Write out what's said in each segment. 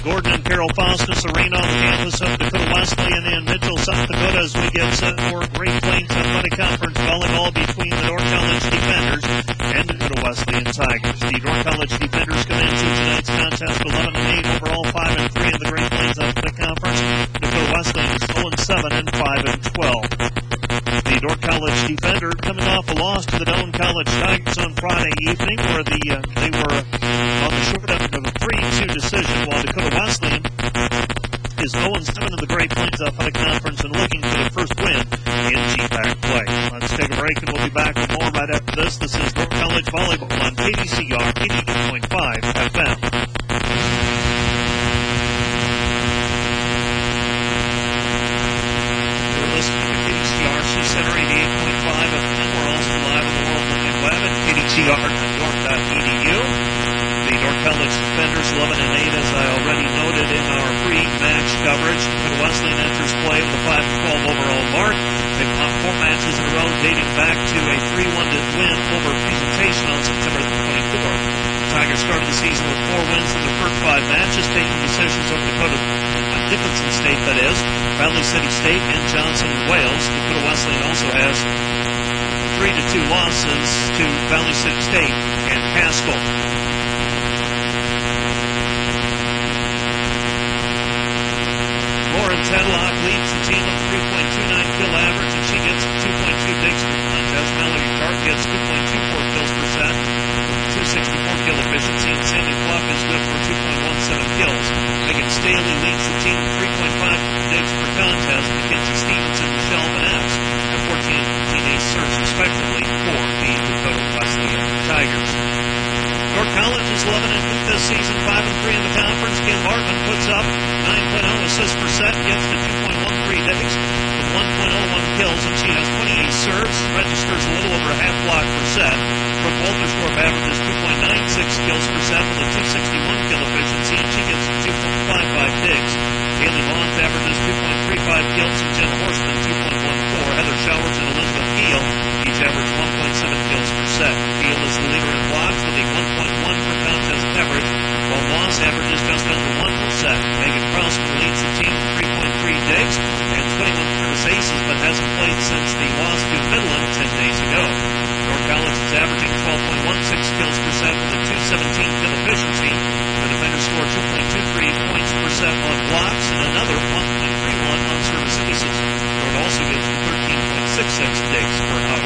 Gordon and Carol Faustus Arena on the campus of Dakota Wesleyan in Mitchell, South Dakota, as we get set for Great Plains Athletic Conference volleyball between the Dordt College Defenders and Dakota Wesleyan Tigers. The Dordt College Defenders come into tonight's contest 11-8 overall, 5-3 in the Great Plains Athletic Conference. Dakota Wesleyan is 0-7 and 5-12. The Dordt College Defender coming off a loss to the Doane College Tigers on Friday evening, where they were on the short end of a 3-2 decision, while Dakota Wesleyan is 0-7 in the Great Plains Athletic Conference and looking for the first win in GPAC play. Let's take a break and we'll be back with more right after this. This is Dordt College Volleyball on KDCR 88.5 FM. Center 88.5 FM. We're also live on the World Wide Web at kdcr.dordt.edu. The Dordt College Defenders 11-8, as I already noted in our pre-match coverage. Dakota Wesleyan enters play with a 5-12 overall mark. They fought 4 matches in a row, dating back to a 3-1 win over Presentation on September 24th. The Tigers started the season with 4 wins in their first 5 matches, taking decisions over Dickinson State, that is, Valley City State, and Johnson, Wales. Dakota Wesleyan also has 3-2 losses to Valley City State and Haskell. Lauren Tedlock leads the team with a 3.29 kill average, and she gets 2.2 digs per contest. Melody Tart gets 2.24 kills per set, 264 kill efficiency, and Sandy Fluff is good for 2.17 kills. Megan Staley leads the team with 3.5 digs per contest. Mackenzie Stevenson, Michelle Vaness have 14 and 15 ace serves respectively for the Dakota Wesleyan Tigers. Dordt College is 11-2 this season, 5-3 in the conference. Kim Bartman puts up 9.0 assists per set, gets to 2.13 digs with 1.01 kills, and she has 20 ace serves, registers a little over a half block per set. Brooke Walterstorff averages 2.96 kills per set with a 261 kill efficiency, and she gets 2.55 digs. Haley Mons averages 2.35 kills, and Jenna Horstman 2.14. Heather Showers and Elizabeth Giel each average 1.7 kills per set. Giel is the leader in blocks with a 1.1 per contest average, while Moss averages just under 1 per set. Megan Krausman leads the team with 3.3 digs and 21 service aces, but hasn't played since the loss to Midland 10 days ago. Dordt College is averaging 12.16 kills per set with a 217 kill efficiency. The defenders score 2.23 points per set on blocks and another 1.31 on service aces. Dordt also gives 13.66 digs per hour.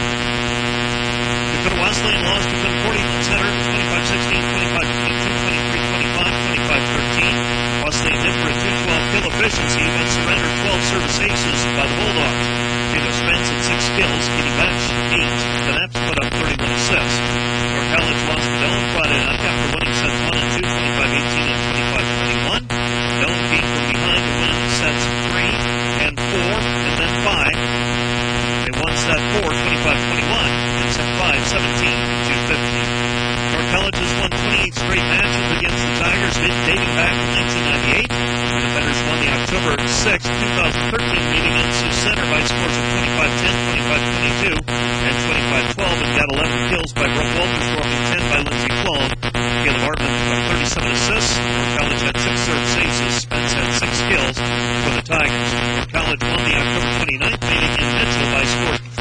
Dakota Wesleyan lost to Concordia Center 25-16, 25-22, 23-25, 25-13. Wesleyan hit for a 212 kill efficiency, but surrendered 12 service aces by the Bulldogs. Taylor Spence had 6 kills, Kitty Batch 8. The Naps put up 31 assists. Dordt College lost to Doane Friday night after winning sets 1 and 2, 25-18 and 25-21. Doane came from behind to win sets 3 and 4 and then 5. They won set 4, 25-21, and set 5, 17-15. Dordt College has won 28 straight matches against the Tigers, dating back to 1998. The defenders won the October 6, 2013 meeting in Sioux Center by scores of 25-10, 25-22, and 25-12, and got 11 kills by Brooke Walterstorff and 10 by Lindsay Clone. Caleb Hartman with 37 assists. Dordt College had 6 service aces. Spence had 6 kills for the Tigers. Dordt College won the October 29th meeting in Mitchell by scores of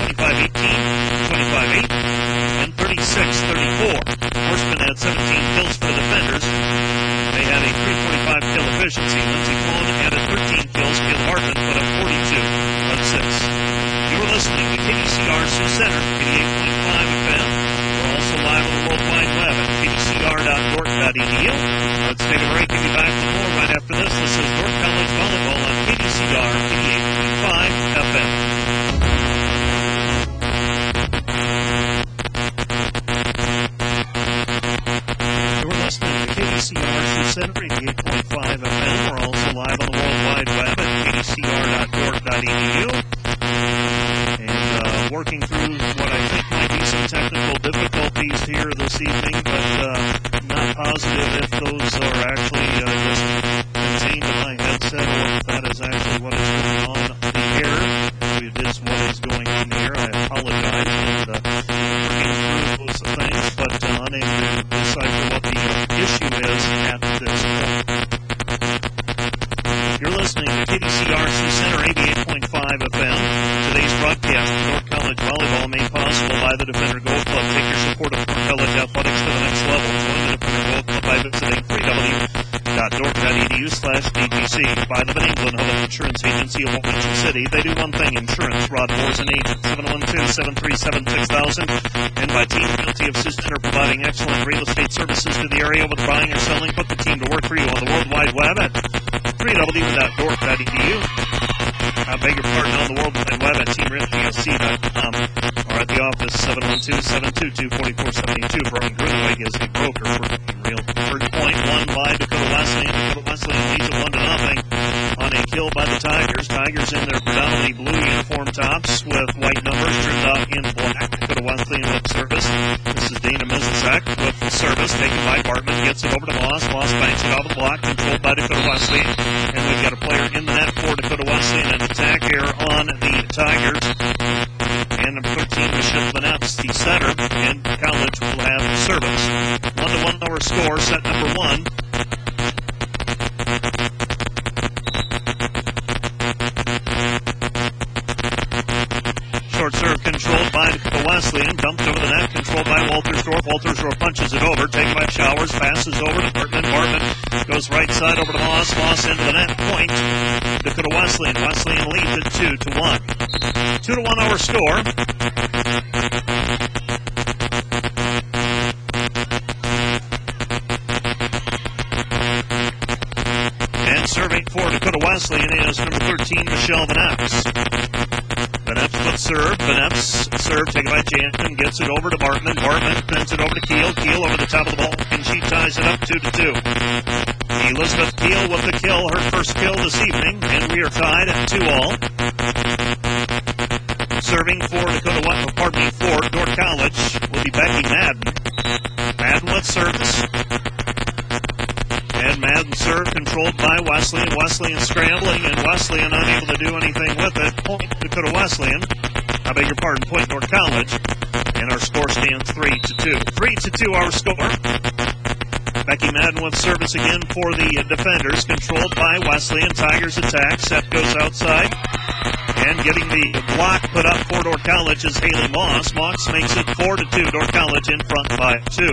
25-18, 25-8, and 36-34. Horseman had 17 kills for the defenders. They had a 345 kill efficiency. Lindsay Clone added 13 kills. Caleb Hartman put up 42 assists. You're listening to KDCR Sioux Center, 88.5 FM. We're also live on the World Wide Web at kdcr.dordt.edu. Let's take a break and be back with more right after this. This is Dordt College Volleyball on KDCR 88.5 FM. You're listening to KDCR Sioux Center, 88.5 FM. We're also live on the World Wide Web at kdcr.dordt.edu. Working through what I think might be some technical difficulties here this evening, but not positive if those are actually just contained to my headset or if that is actually what is going on the air. If it is what is going on the air, I apologize. And working through those things, but unable to decipher what the issue is at this point. Defender Gold Club. Take your support of college athletics to the next level. Join the Defender Gold Club by visiting www.dork.edu/DGC. By the Van England Home Insurance Agency of Wilmington City. They do one thing, insurance. Rod Moores and agent, 712-737-6000. And by Team Realty of Sioux Center, providing excellent real estate services to the area with buying or selling. Put the team to work for you on the World Wide Web at www.dork.edu. I beg your pardon, on the World Wide Web at teamrealtysc.com. Or at the office, 712-722-4472. Brian Gruneweg is a broker for Team Real. Third point, won by Dakota Wesleyan. Dakota Wesleyan leads it 1-0 on a kill by the Tigers. Tigers in their predominantly blue uniform tops with white numbers trimmed out in black. Dakota Wesleyan with service. This is Dana Mizasek with the service taken by Bartman. Gets it over to Moss. Moss banks it off the block. Controlled by Dakota Wesleyan. And we've got a player in the net for Dakota Wesleyan. An attack here on the Tigers. And number 13, Michelle Vanetz, the setter. And College will have service. 1-1 our score, set number 1. Short serve controlled by Dakota Wesleyan. Dumped over the net, controlled by Waltersdorf. Waltersdorf punches it over, taken by Showers. Passes over to Bartman. Bartman goes right side over to Moss. Moss into the net. Point. Dakota Wesleyan. Wesleyan leads it 2-1. 2-1 our score. And serving for Dakota Wesleyan is number 13, Michelle Vanetz. Vanetz with serve. Vanetz serve taken by Jansen. Gets it over to Bartman. Bartman sends it over to Keel. Keel over the top of the ball, and she ties it up 2-2. Elizabeth Keel with the kill, her first kill this evening, and we are tied at 2-all. Serving for for Dork College will be Becky Madden. Madden with service. And Madden serve controlled by Wesleyan. Wesleyan scrambling, and Wesleyan unable to do anything with it. Point Dakota Wesleyan. I beg your pardon, point Dork College. And our score stands 3-2. 3-2 our score. Becky Madden with service again for the defenders. Controlled by Wesleyan. Tigers attack. Set goes outside. And getting the block put up for Dork College is Haley Moss. Moss makes it 4-2. Dork College in front by 2.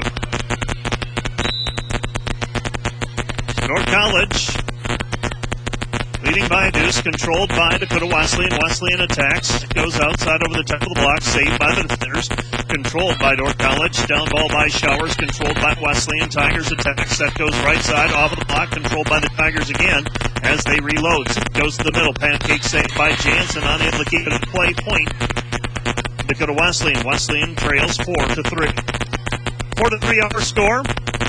Dork College leading by a deuce, controlled by Dakota Wesleyan. Wesleyan attacks, goes outside over the top of the block, saved by the defenders. Controlled by Dork College, down ball by Showers, controlled by Wesleyan. Tigers attack, set goes right side, off of the block, controlled by the Tigers again as they reload. Goes to the middle, pancake saved by Jansen, unable to keep it in play. Point Dakota Wesleyan. Wesleyan trails 4-3. 4-3 our score.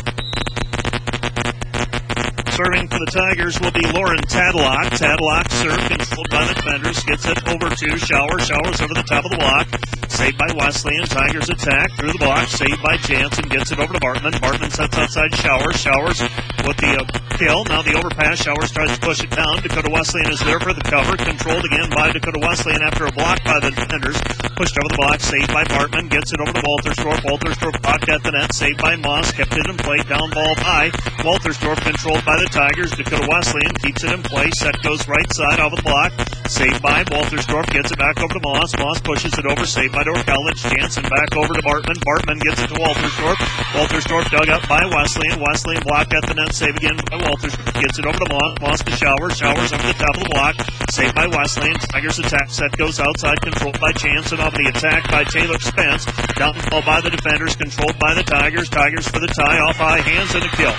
Serving for the Tigers will be Lauren Tadlock. Tadlock serve controlled by the defenders. Gets it over to Showers. Showers over the top of the block. Saved by Wesleyan. Tigers attack through the block. Saved by Jansen. Gets it over to Bartman. Bartman sets outside Showers. Showers with the kill. Now the overpass. Showers tries to push it down. Dakota Wesleyan is there for the cover. Controlled again by Dakota Wesleyan after a block by the defenders. Pushed over the block. Saved by Bartman. Gets it over to Waltersdorf. Waltersdorf blocked at the net. Saved by Moss. Kept it in play. Down ball by Waltersdorf. Controlled by the Tigers. Dakota Wesleyan keeps it in play. Set goes right side off the block. Saved by Waltersdorf. Gets it back over to Moss. Moss pushes it over. Saved by Dork College. Jansen back over to Bartman. Bartman gets it to Waltersdorf. Waltersdorf dug up by Wesleyan. Wesleyan blocked at the net. Save again by Waltersdorf. Gets it over to Moss. Moss to Showers. Showers over the top of the block. Saved by Wesleyan. Tigers attack. Set goes outside. Controlled by Jansen. Off the attack by Taylor Spence. Down the ball by the defenders. Controlled by the Tigers. Tigers for the tie. Off high hands and a kill.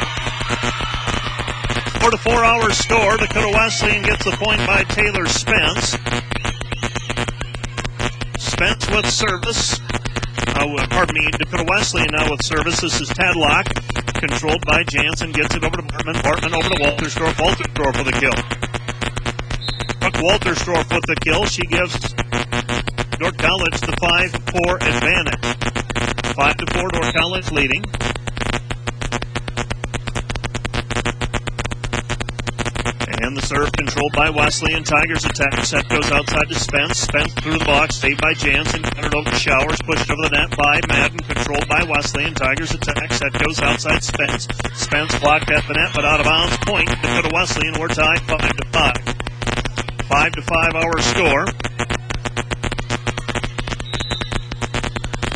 4-4 our score. Dakota Wesleyan gets the point by Taylor Spence. Spence with service. Dakota Wesleyan now with service. This is Tadlock. Controlled by Jansen. Gets it over to Bartman. Bartman over to Waltersdorf. Waltersdorf with a kill. Waltersdorf with the kill. She gives Dork College the 5-4 advantage. 5-4 Dork College leading. And the serve controlled by Wesleyan. Tigers attack. Set goes outside to Spence. Spence through the box. Saved by Jansen. Countered over to Showers. Pushed over the net by Madden. Controlled by Wesleyan. Tigers attack. Set goes outside Spence. Spence blocked at the net but out of bounds. Point Dakota Wesleyan. We're tied 5-5. 5-5 our score.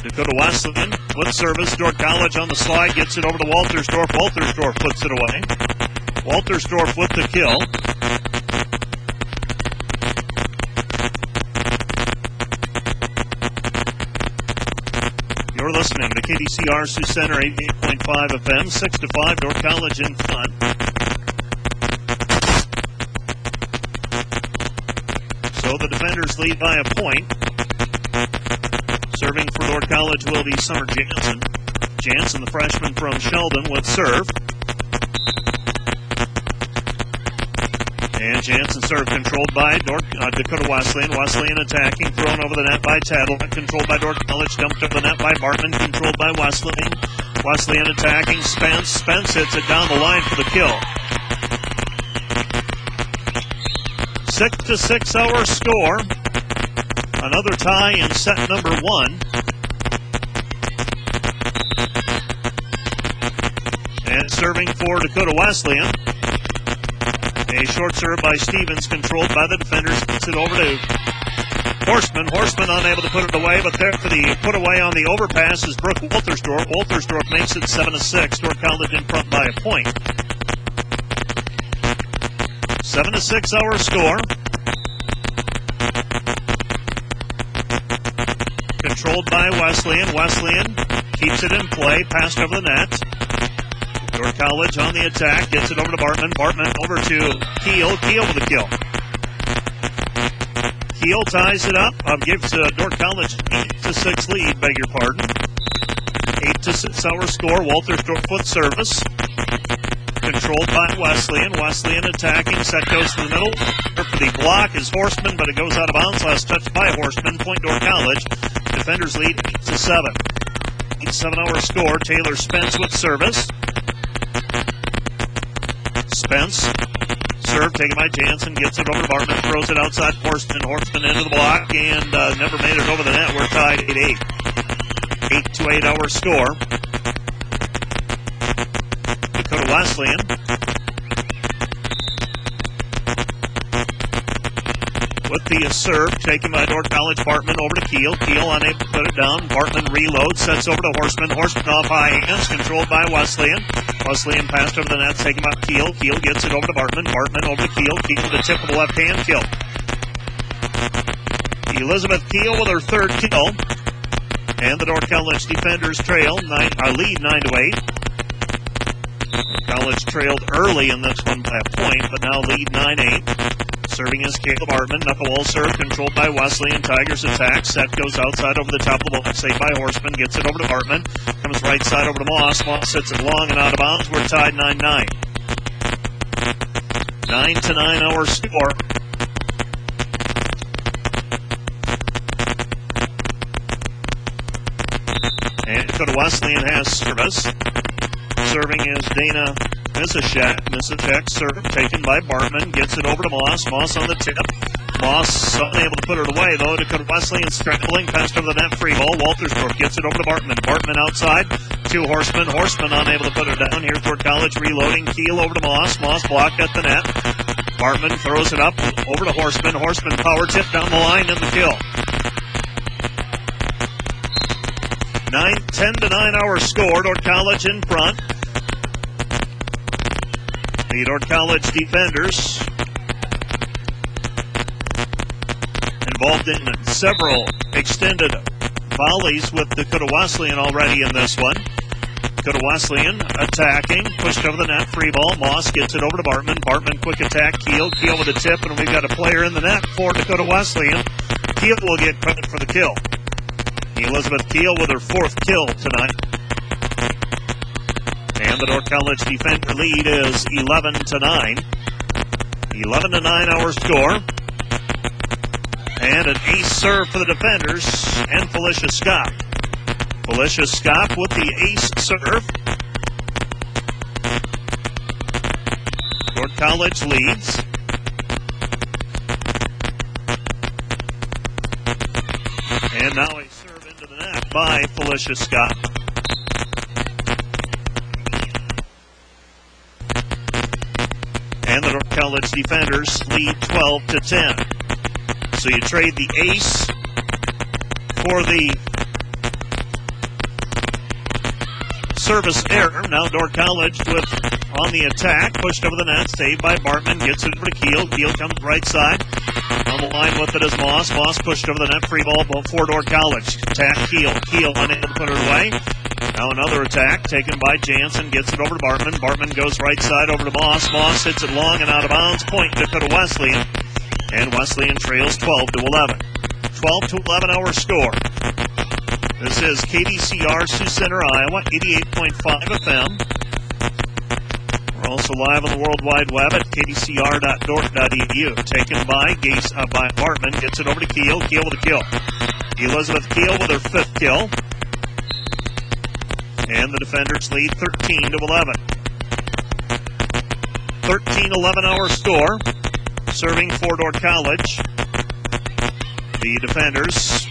Dakota Wesleyan with service. Dordt College on the slide, gets it over to Waltersdorf. Waltersdorf puts it away. Waltersdorf with the kill. You're listening to KDCR Sioux Center 88.5 FM, 6-5, Dordt College in front. So the defenders lead by a point. Serving for Dordt College will be Summer Jansen. Jansen, the freshman from Sheldon, with serve. And Jansen serve controlled by Dakota Wesleyan. Wesleyan attacking, thrown over the net by Tattle. Controlled by Dordt College, dumped over the net by Bartman. Controlled by Wesleyan. Wesleyan attacking, Spence. Spence hits it down the line for the kill. 6-6 our score. Another tie in set number 1. And serving for Dakota Wesleyan. A short serve by Stevens, controlled by the defenders. Gets it over to Horseman. Horseman unable to put it away, but there for the put away on the overpass is Brooke Waltersdorf. Waltersdorf makes it 7-6. Dordt College in front by a point. 7-6 our score. Controlled by Wesleyan. Wesleyan keeps it in play. Passed over the net. Dordt College on the attack. Gets it over to Bartman. Bartman over to Keel. Keel with the kill. Keel ties it up. Gives Dordt College 8-6 lead. Beg your pardon. 8-6 our score. Waltersdorf with service. Controlled by Wesleyan. Wesleyan attacking. Set goes to the middle. For the block is Horseman, but it goes out of bounds. Last touch by Horseman. Point Dordt College. Defenders lead 8-7. 8-7 our score. Taylor Spence with service. Spence. Serve taken by Jansen. Gets it over to Bartman. Throws it outside Horseman. Horseman into the block and never made it over the net. We're tied 8-8. 8-8 our score. Dakota Wesleyan. With the serve taken by Dordt College. Bartman over to Keel. Keel unable to put it down. Bartman reloads. Sets over to Horseman. Horseman off high hands. Controlled by Wesleyan. Wesleyan passed over the net. Taken by Keel. Keel gets it over to Bartman. Bartman over to Keel. Keel with a tip of the left hand kill. Elizabeth Keel with her third kill. And the Dordt College defenders trail. Lead 9-8. College trailed early in this one by a point, but now lead 9-8. Serving is Caleb Bartman. Knucklewall serve controlled by Wesleyan. Tigers attack. Set goes outside over the top of the ball. Saved by Horseman. Gets it over to Bartman. Comes right side over to Moss. Moss hits it long and out of bounds. We're tied 9-9. 9-9 our score. And Dakota Wesleyan has service. Serving is Dana Misachek. Misachek serve taken by Bartman. Gets it over to Moss. Moss on the tip. Moss unable to put it away, though. Dakota Wesleyan scrambling. Passed over the net. Free ball. Waltersdorf gets it over to Bartman. Bartman outside. To Horseman. Horseman unable to put it down. Here's Dordt College reloading. Keel over to Moss. Moss blocked at the net. Bartman throws it up over to Horseman. Horseman power tip down the line and the kill. 10-9 our score. Dordt College in front. The Dordt College defenders involved in several extended volleys with Dakota Wesleyan already in this one. Dakota Wesleyan attacking, pushed over the net, free ball. Moss gets it over to Bartman. Bartman quick attack, Keel. Keel with a tip, and we've got a player in the net for Dakota Wesleyan. Keel will get credit for the kill. Elizabeth Keel with her fourth kill tonight. And the Dordt College defender lead is 11-9. 11-9 our score. And an ace serve for the defenders and Felicia Scott. Felicia Scott with the ace serve. Dordt College leads. And now a serve into the net by Felicia Scott. And the Dordt College defenders lead 12-10. So you trade the ace for the service error. Now Dordt College with on the attack. Pushed over the net. Saved by Bartman. Gets it over to Keel. Keel comes right side. On the line with it is Moss. Moss pushed over the net. Free ball for Dordt College. Attack Keel. Keel unable to put it away. Now another attack taken by Jansen. Gets it over to Bartman. Bartman goes right side over to Moss. Moss hits it long and out of bounds. Point Dakota Wesleyan. And Wesleyan trails 12-11. 12-11 our score. This is KDCR Sioux Center, Iowa, 88.5 FM. We're also live on the World Wide Web at kdcr.dordt.edu. Taken by Bartman. Gets it over to Keel. Keel with a kill. Elizabeth Keel with her 5th kill. And the defenders lead 13-11. 13-11 our score. Serving for Dordt College. The defenders.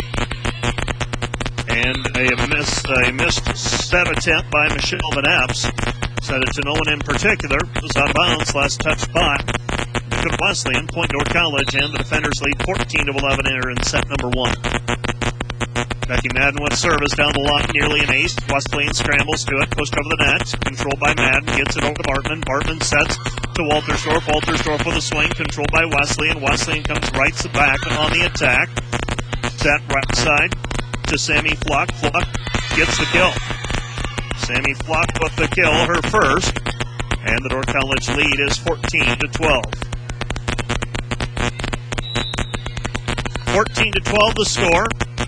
And a missed set attempt by Michelle Van Epps. Set it to no one in particular. It was out of bounds. Last touch by Dakota Wesleyan. Point Dordt College. And the defenders lead 14-11 here in set number 1. Becky Madden with service down the line, nearly an ace. Wesleyan scrambles to it, pushed over the net. Controlled by Madden, gets it over to Bartman. Bartman sets to Waltersdorf. Waltersdorf with a swing, controlled by Wesleyan. Wesleyan comes right back on the attack. Set right side to Sammy Flock. Flock gets the kill. Sammy Flock with the kill, her first. And the Dordt College lead is 14-12. 14-12 the score.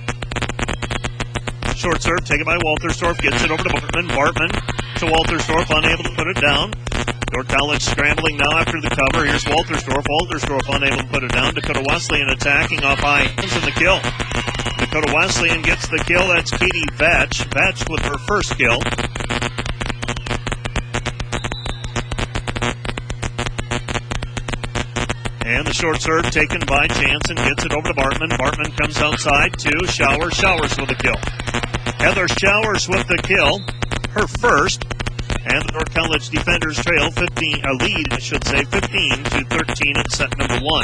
Short serve taken by Waltersdorf. Gets it over to Bartman. Bartman to Waltersdorf. Unable to put it down. Dordt College scrambling now after the cover. Here's Waltersdorf. Waltersdorf unable to put it down. Dakota Wesleyan attacking off high hands in the kill. Dakota Wesleyan gets the kill. That's Katie Vetch. Vetch with her first kill. And the short serve taken by Jansen. Gets it over to Bartman. Bartman comes outside to Showers. Showers with a kill. Heather Showers with the kill, her first, and the Dordt College defenders trail 15 to 13 in set number 1.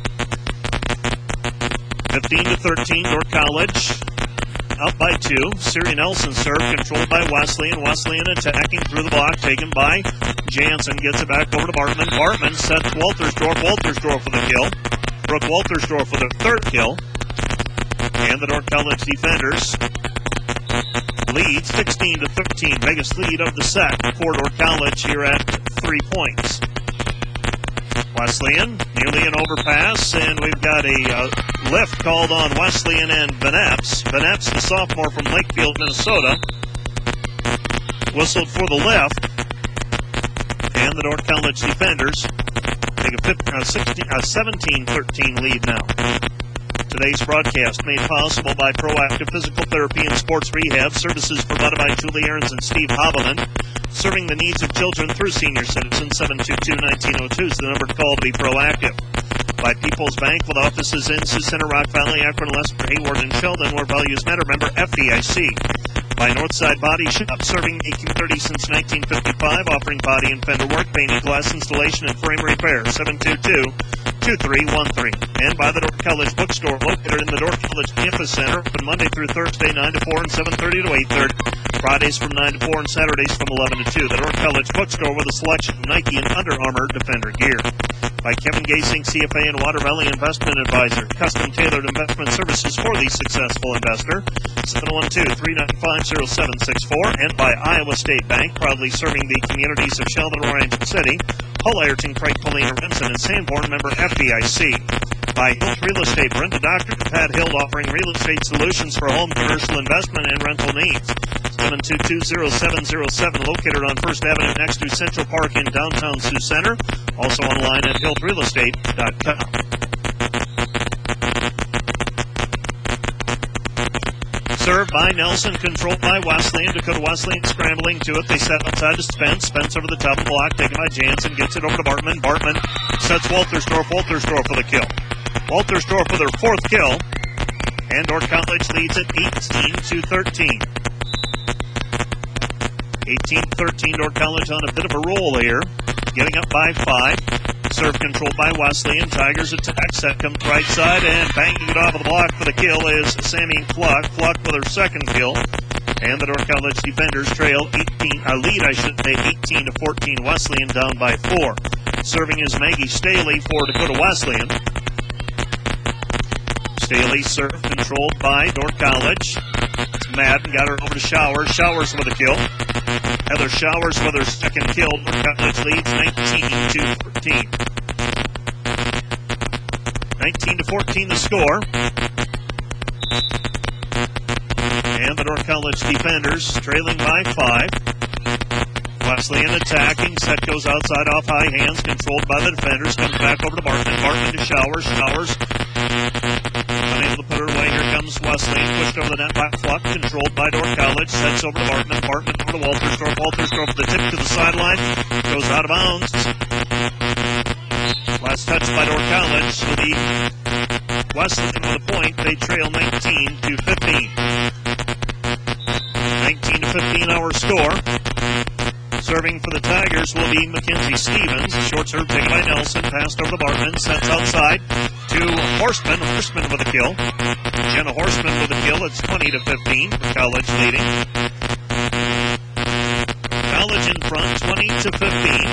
15-13, Dordt College up by 2. Siri Nelson serve controlled by Wesleyan. Wesleyan attacking through the block, taken by Jansen. Gets it back over to Bartman. Bartman sets Waltersdorf. Waltersdorf with a kill. Brooke Waltersdorf with a 3rd kill. And the Dordt College defenders lead 16-13. Biggest lead of the set for Dordt College here at 3 points. Wesleyan, nearly an overpass, and we've got a lift called on Wesleyan and Van Epps. Van Epps, the sophomore from Lakefield, Minnesota, whistled for the lift, and the Dordt College defenders take a 17-13 lead now. Today's broadcast made possible by Proactive Physical Therapy and Sports Rehab, services provided by Julie Ahrens and Steve Haviland, serving the needs of children through senior citizens. 722-1902 is the number to call to be proactive. By People's Bank with offices in Sioux Center, Rock Valley, Akron, Lester, Hayward, and Sheldon, where values matter. Member FDIC. By Northside Body Shop, serving the community since 1955, offering body and fender work, painting, glass installation, and frame repair. 722-2313. And by the Dordt College Bookstore, located in the Dordt College Campus Center, open Monday through Thursday, 9 to 4 and 7:30 to 8:30. Fridays from 9 to 4 and Saturdays from 11 to 2. The Dordt College Bookstore with a selection of Nike and Under Armour Defender gear. By Kevin Gasing, CFA and Water Valley Investment Advisor. Custom tailored investment services for the successful investor. 712-395-0764. And by Iowa State Bank, proudly serving the communities of Sheldon, Orange City, Hull, Ayrton, Craig, Polina, Renson, and Sanborn. Member FDIC. By Hilt Real Estate, Brenda Doctor, Pat Hill, offering real estate solutions for home, commercial investment, and rental needs. 722-0707, located on First Avenue next to Central Park in downtown Sioux Center. Also online at hiltrealestate.com. Served by Nelson, controlled by Wesleyan. Dakota Wesleyan scrambling to it. They set outside to Spence. Spence over the top of the block, taken by Jansen. Gets it over to Bartman. Bartman sets Waltersdorf. Waltersdorf for the kill. Waltersdorf with her 4th kill. And Dordt College leads at 18-13. 18-13, Dordt College on a bit of a roll here. Getting up by 5. Serve controlled by Wesleyan. Tigers attack. Set comes right side and banging it off of the block for the kill is Sammy Flock. Flock with her 2nd kill. And the Dordt College defenders trail 18 to 14. Wesleyan down by 4. Serving is Maggie Staley for Dakota Wesleyan. Staley serve controlled by Dordt College. It's Madden, got her over to Showers. Showers with a kill. Heather Showers with her second kill. Dordt College leads 19 to 14. 19 to 14 the score. And the Dordt College defenders trailing by 5. Wesleyan attacking. Set goes outside off high hands. Controlled by the defenders. Comes back over to Bartman. Bartman to Showers. Showers unable to put her away. Here comes Wesleyan. Pushed over the net by Fluck. Controlled by Dordt College. Sets over to Bartman. Bartman over to Waltersdorf. Waltersdorf with the tip to the sideline. Goes out of bounds. Last touch by Dordt College. Will be Wesleyan with a point. They trail 19 to 15. 19 to 15 our score. Serving for the Tigers will be Mackenzie Stevens. Short serve taken by Nelson. Passed over to Bartman. Sets outside to Horseman. Horseman with a kill. Jenna Horseman with a kill. It's 20 to 15. College leading. College in front, 20 to 15.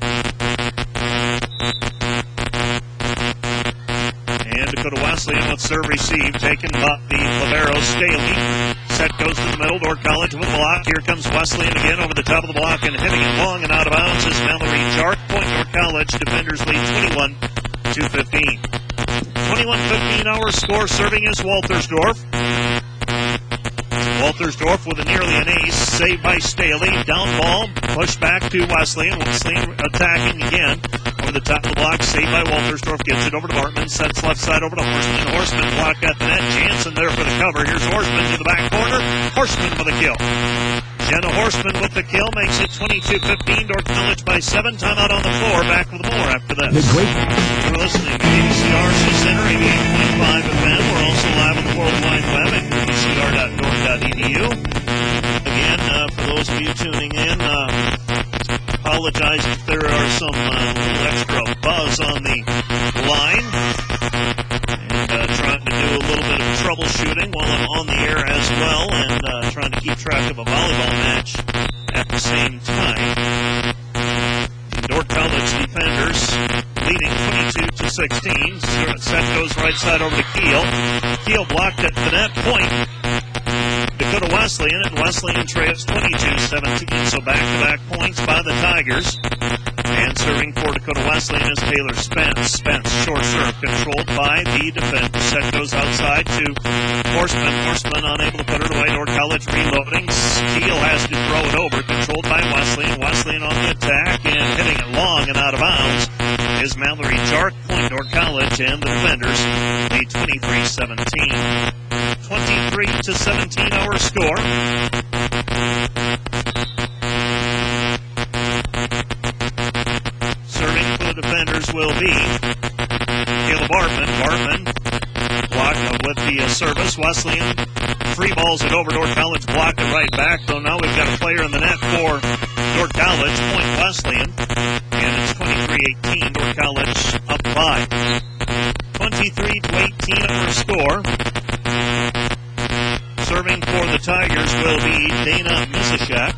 And Dakota Wesleyan with serve received. Taken by the libero Staley. Set goes to the middle. Dordt College with a block. Here comes Wesleyan again over the top of the block and hitting it long and out of bounds is Mallory Jark. Point Dordt College. Defenders lead 21 to 15. 21-15 our score. Serving is Waltersdorf. Waltersdorf with a nearly an ace. Saved by Staley. Down ball. Pushed back to Wesleyan. Wesleyan attacking again. Over the top of the block. Saved by Waltersdorf. Gets it over to Bartman. Sets left side over to Horseman. Horseman blocked at the net. Jansen there for the cover. Here's Horseman to the back corner. Horseman with a kill. Jenna Horseman with the kill makes it 22-15. Dordt College by 7. Timeout on the floor. Back with more after this. You're listening to KDCRC Center, 88.5 FM. We're also live on the World Wide Web at kdcr.north.edu. Again, for those of you tuning in, apologize if there are some little extra buzz on the line. And trying to do a little bit of troubleshooting while I'm on the air as well, and trying to keep track of a volleyball match at the same time. Dordt College defenders leading 22 to 16. Set goes right side over to Keel. Keel blocked at the net point. Dakota Wesleyan, and Wesleyan trails 22-17, so back-to-back points by the Tigers. And serving for Dakota Wesleyan is Taylor Spence. Spence, short serve, controlled by the defender. Set goes outside to Horseman. Horseman unable to put it away. Dordt College reloading. Keel has to throw it over, controlled by Wesleyan. Wesleyan on the attack, and hitting it long and out of bounds is Mallory Jark. Point Dordt College, and the defenders lead 23-17. 23-17 our score. Serving for the defenders will be Caleb Bartman. Bartman blocked with the service. Wesleyan free balls it over. Dordt College blocked it right back. Though now we've got a player in the net for Dordt College. Point Wesleyan. And it's 23-18. Dordt College up 5. 23-18 our score. Serving for the Tigers will be Dana Misishak.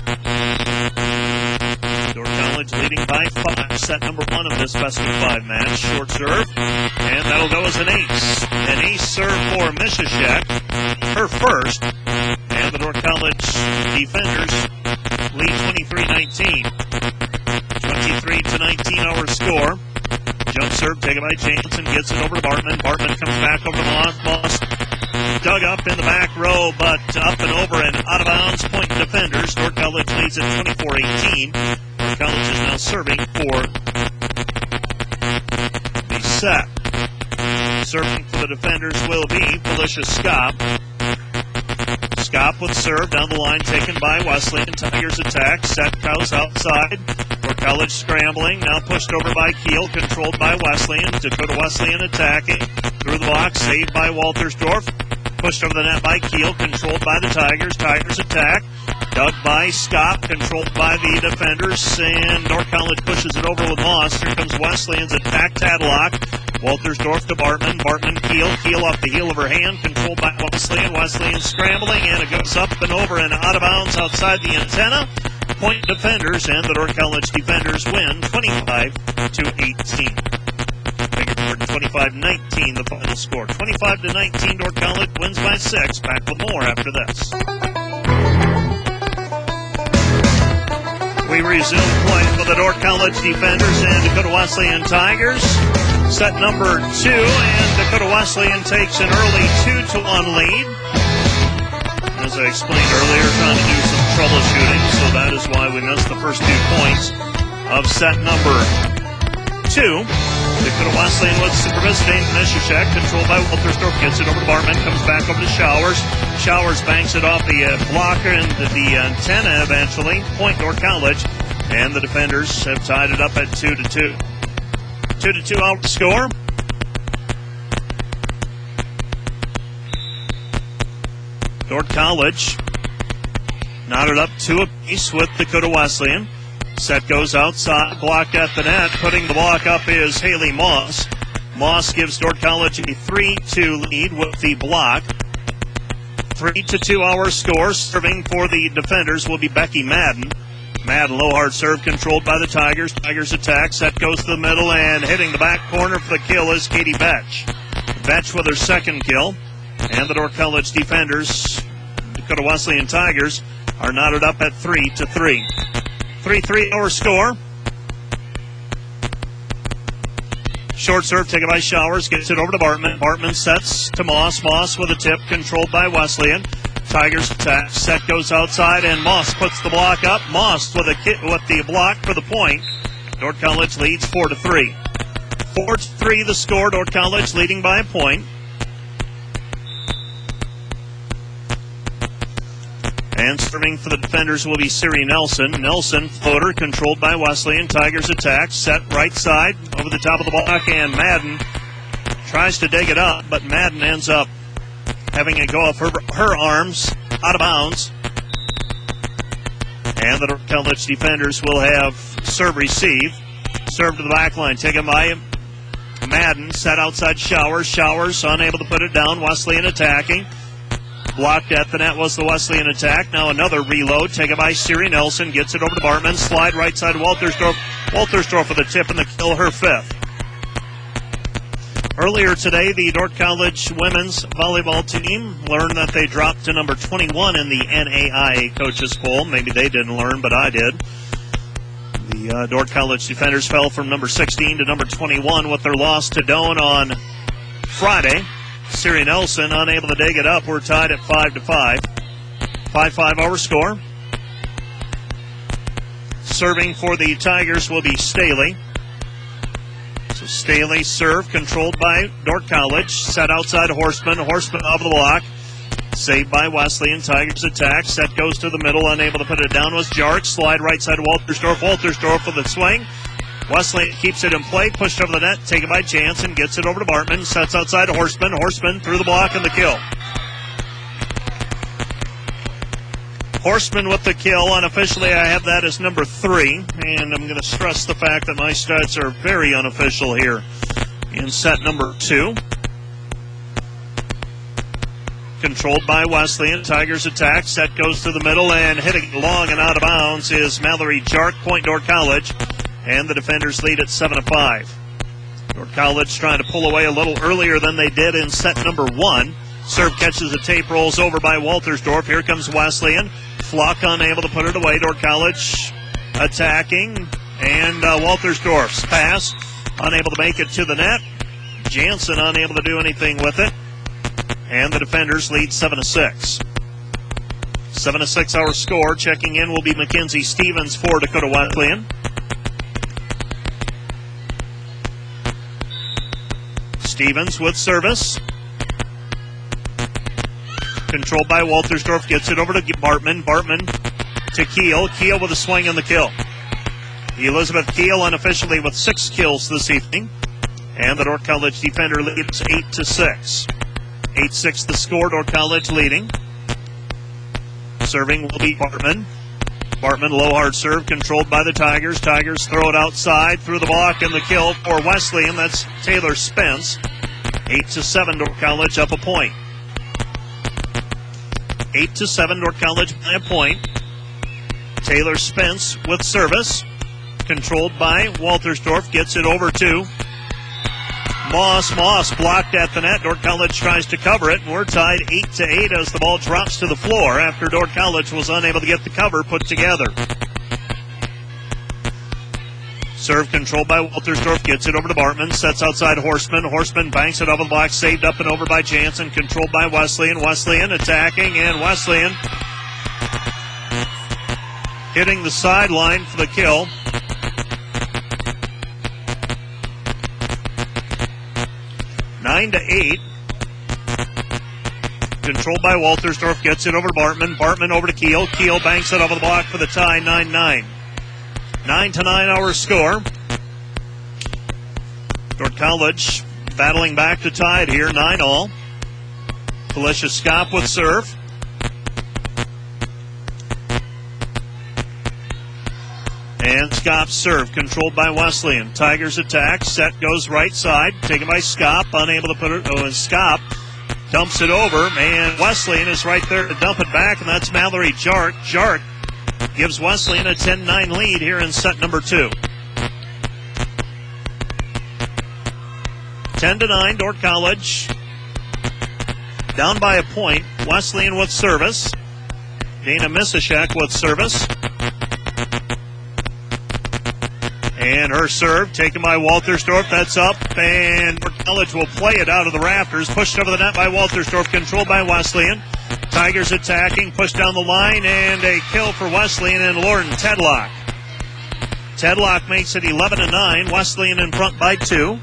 Dordt College leading by 5. Set number 1 of this best of 5 match. Short serve. And that'll go as an ace. An ace serve for Misishak. Her first. And the Dordt College defenders lead 23-19. 23-19 our score. Jump serve taken by Jansen. Gets it over to Bartman. Bartman comes back over to Moss. Dug up in the back row, but up and over and out of bounds. Point defenders. Dordt College leads at 24-18. Dordt College is now serving for the set. Serving for the defenders will be Felicia Skop. Skop with serve down the line taken by Wesleyan. Tigers attack. Set goes outside. Dordt College scrambling. Now pushed over by Keel. Controlled by Wesleyan. Dakota Wesleyan attacking. Through the block. Saved by Waltersdorf. Pushed over the net by Keel, controlled by the Tigers. Tigers attack. Dug by Scott, controlled by the defenders. And Dordt College pushes it over with Moss. Here comes Wesleyan's attack. Tadlock Waltersdorf to Bartman. Bartman Keel off the heel of her hand, controlled by Wesleyan. Wesleyan scrambling, and it goes up and over and out of bounds outside the antenna. Point defenders, and the Dordt College defenders win 25-18. 25-19 the final score. 25-19, Dordt College wins by 6. Back with more after this. We resume play for the Dordt College defenders and Dakota Wesleyan Tigers. Set number 2, and Dakota Wesleyan takes an early 2-1 lead. As I explained earlier, trying to do some troubleshooting, so that is why we missed the first 2 points of set number 2. Dakota Wesleyan with supervision. Dane Mishashek, controlled by Waltersdorf, gets it over to Bartman, comes back over to Showers. Showers banks it off the blocker and the antenna eventually. Point Dordt College, and the defenders have tied it up at 2-2. 2-2 out score. Dordt College knotted up 2 apiece with Dakota Wesleyan. Set goes outside, blocked at the net. Putting the block up is Haley Moss. Moss gives Dordt College a 3-2 lead with the block. 3-2 our score. Serving for the defenders will be Becky Madden. Madden, low hard serve, controlled by the Tigers. Tigers attack. Set goes to the middle, and hitting the back corner for the kill is Katie Vetch. Vetch with her second kill. And the Dordt College defenders, Dakota Wesleyan Tigers, are knotted up at 3-3. 3-3 our score. Short serve taken by Showers, gets it over to Bartman. Bartman sets to Moss. Moss with a tip, controlled by Wesleyan. Tigers attack. Set goes outside, and Moss puts the block up. Moss with the block for the point. Dordt College leads 4-3. 4-3 the score. Dordt College leading by a point. And serving for the defenders will be Siri Nelson. Nelson, floater, controlled by Wesleyan. Tigers attack. Set right side over the top of the block, and Madden tries to dig it up, but Madden ends up having it go off her arms, out of bounds. And the Dordt College defenders will have serve receive. Serve to the back line, taken by Madden. Set outside Showers. Showers unable to put it down. Wesleyan attacking. Blocked at the net was the Wesleyan attack. Now another reload taken by Siri Nelson. Gets it over to Bartman. Slide right side Waltersdorf. Waltersdorf with a tip and the kill, her 5th. Earlier today, the Dordt College women's volleyball team learned that they dropped to number 21 in the NAIA coaches poll. Maybe they didn't learn, but I did. The Dordt College defenders fell from number 16 to number 21 with their loss to Doane on Friday. Siri Nelson unable to dig it up. We're tied at 5-5. 5-5 our score. Serving for the Tigers will be Staley. So Staley serve, controlled by Dordt College. Set outside Horseman. Horseman off the block. Saved by Wesleyan. Tigers attack. Set goes to the middle. Unable to put it down was Jark. Slide right side Waltersdorf. Waltersdorf with a swing. Wesleyan keeps it in play, pushed over the net, taken by Jansen, gets it over to Bartman, sets outside Horseman. Horseman through the block and the kill. Horseman with the kill. Unofficially, I have that as number 3, and I'm going to stress the fact that my stats are very unofficial here in set number 2. Controlled by Wesleyan. Tigers attack. Set goes to the middle, and hitting long and out of bounds is Mallory Jark. Point Dordt College. And the defenders lead at 7-5. Dordt College trying to pull away a little earlier than they did in set number 1. Serve catches the tape, rolls over by Waltersdorf. Here comes Wesleyan. Flock unable to put it away. Dordt College attacking. And Waltersdorf's pass unable to make it to the net. Jansen unable to do anything with it. And the defenders lead 7-6. 7-6 our score. Checking in will be Mackenzie Stevens for Dakota Wesleyan. Stevens with service. Controlled by Waltersdorf. Gets it over to Bartman. Bartman to Keel. Keel with a swing and the kill. Elizabeth Keel unofficially with 6 kills this evening. And the Dordt College defender leads 8-6. 8-6 the score. Dordt College leading. Serving will be Bartman. Bartman, low hard serve, controlled by the Tigers. Tigers throw it outside, through the block, and the kill for Wesleyan. That's Taylor Spence. 8-7, Dordt College up a point. 8-7, Dordt College by a point. Taylor Spence with service, controlled by Waltersdorf, gets it over to Moss. Moss blocked at the net. Dordt College tries to cover it, and we're tied 8-8 as the ball drops to the floor after Dordt College was unable to get the cover put together. Serve controlled by Waltersdorf, gets it over to Bartman, sets outside Horstman. Horstman banks it over the block, saved up and over by Jansen, controlled by Wesleyan. Wesleyan attacking, and Wesleyan hitting the sideline for the kill. Nine to 8. Controlled by Waltersdorf, gets it over to Bartman. Bartman over to Keel. Keel banks it over the block for the tie, 9-9. 9-9 our score. Dordt College battling back to tie it here, 9-all. Felicia Scott with serve. And Scott's serve, controlled by Wesleyan. Tigers attack, set goes right side, taken by Scott, unable to put it, and Scott dumps it over, and Wesleyan is right there to dump it back, and that's Mallory Jark. Jark gives Wesleyan a 10-9 lead here in set number 2. 10-9, Dordt College down by a point. Wesleyan with service. Dana Misishek with service. And her serve taken by Waltersdorf. That's up, and Dordt College will play it out of the rafters. Pushed over the net by Waltersdorf, controlled by Wesleyan. Tigers attacking, pushed down the line, and a kill for Wesleyan and Lauren Tedlock. Tedlock makes it 11-9. Wesleyan in front by 2.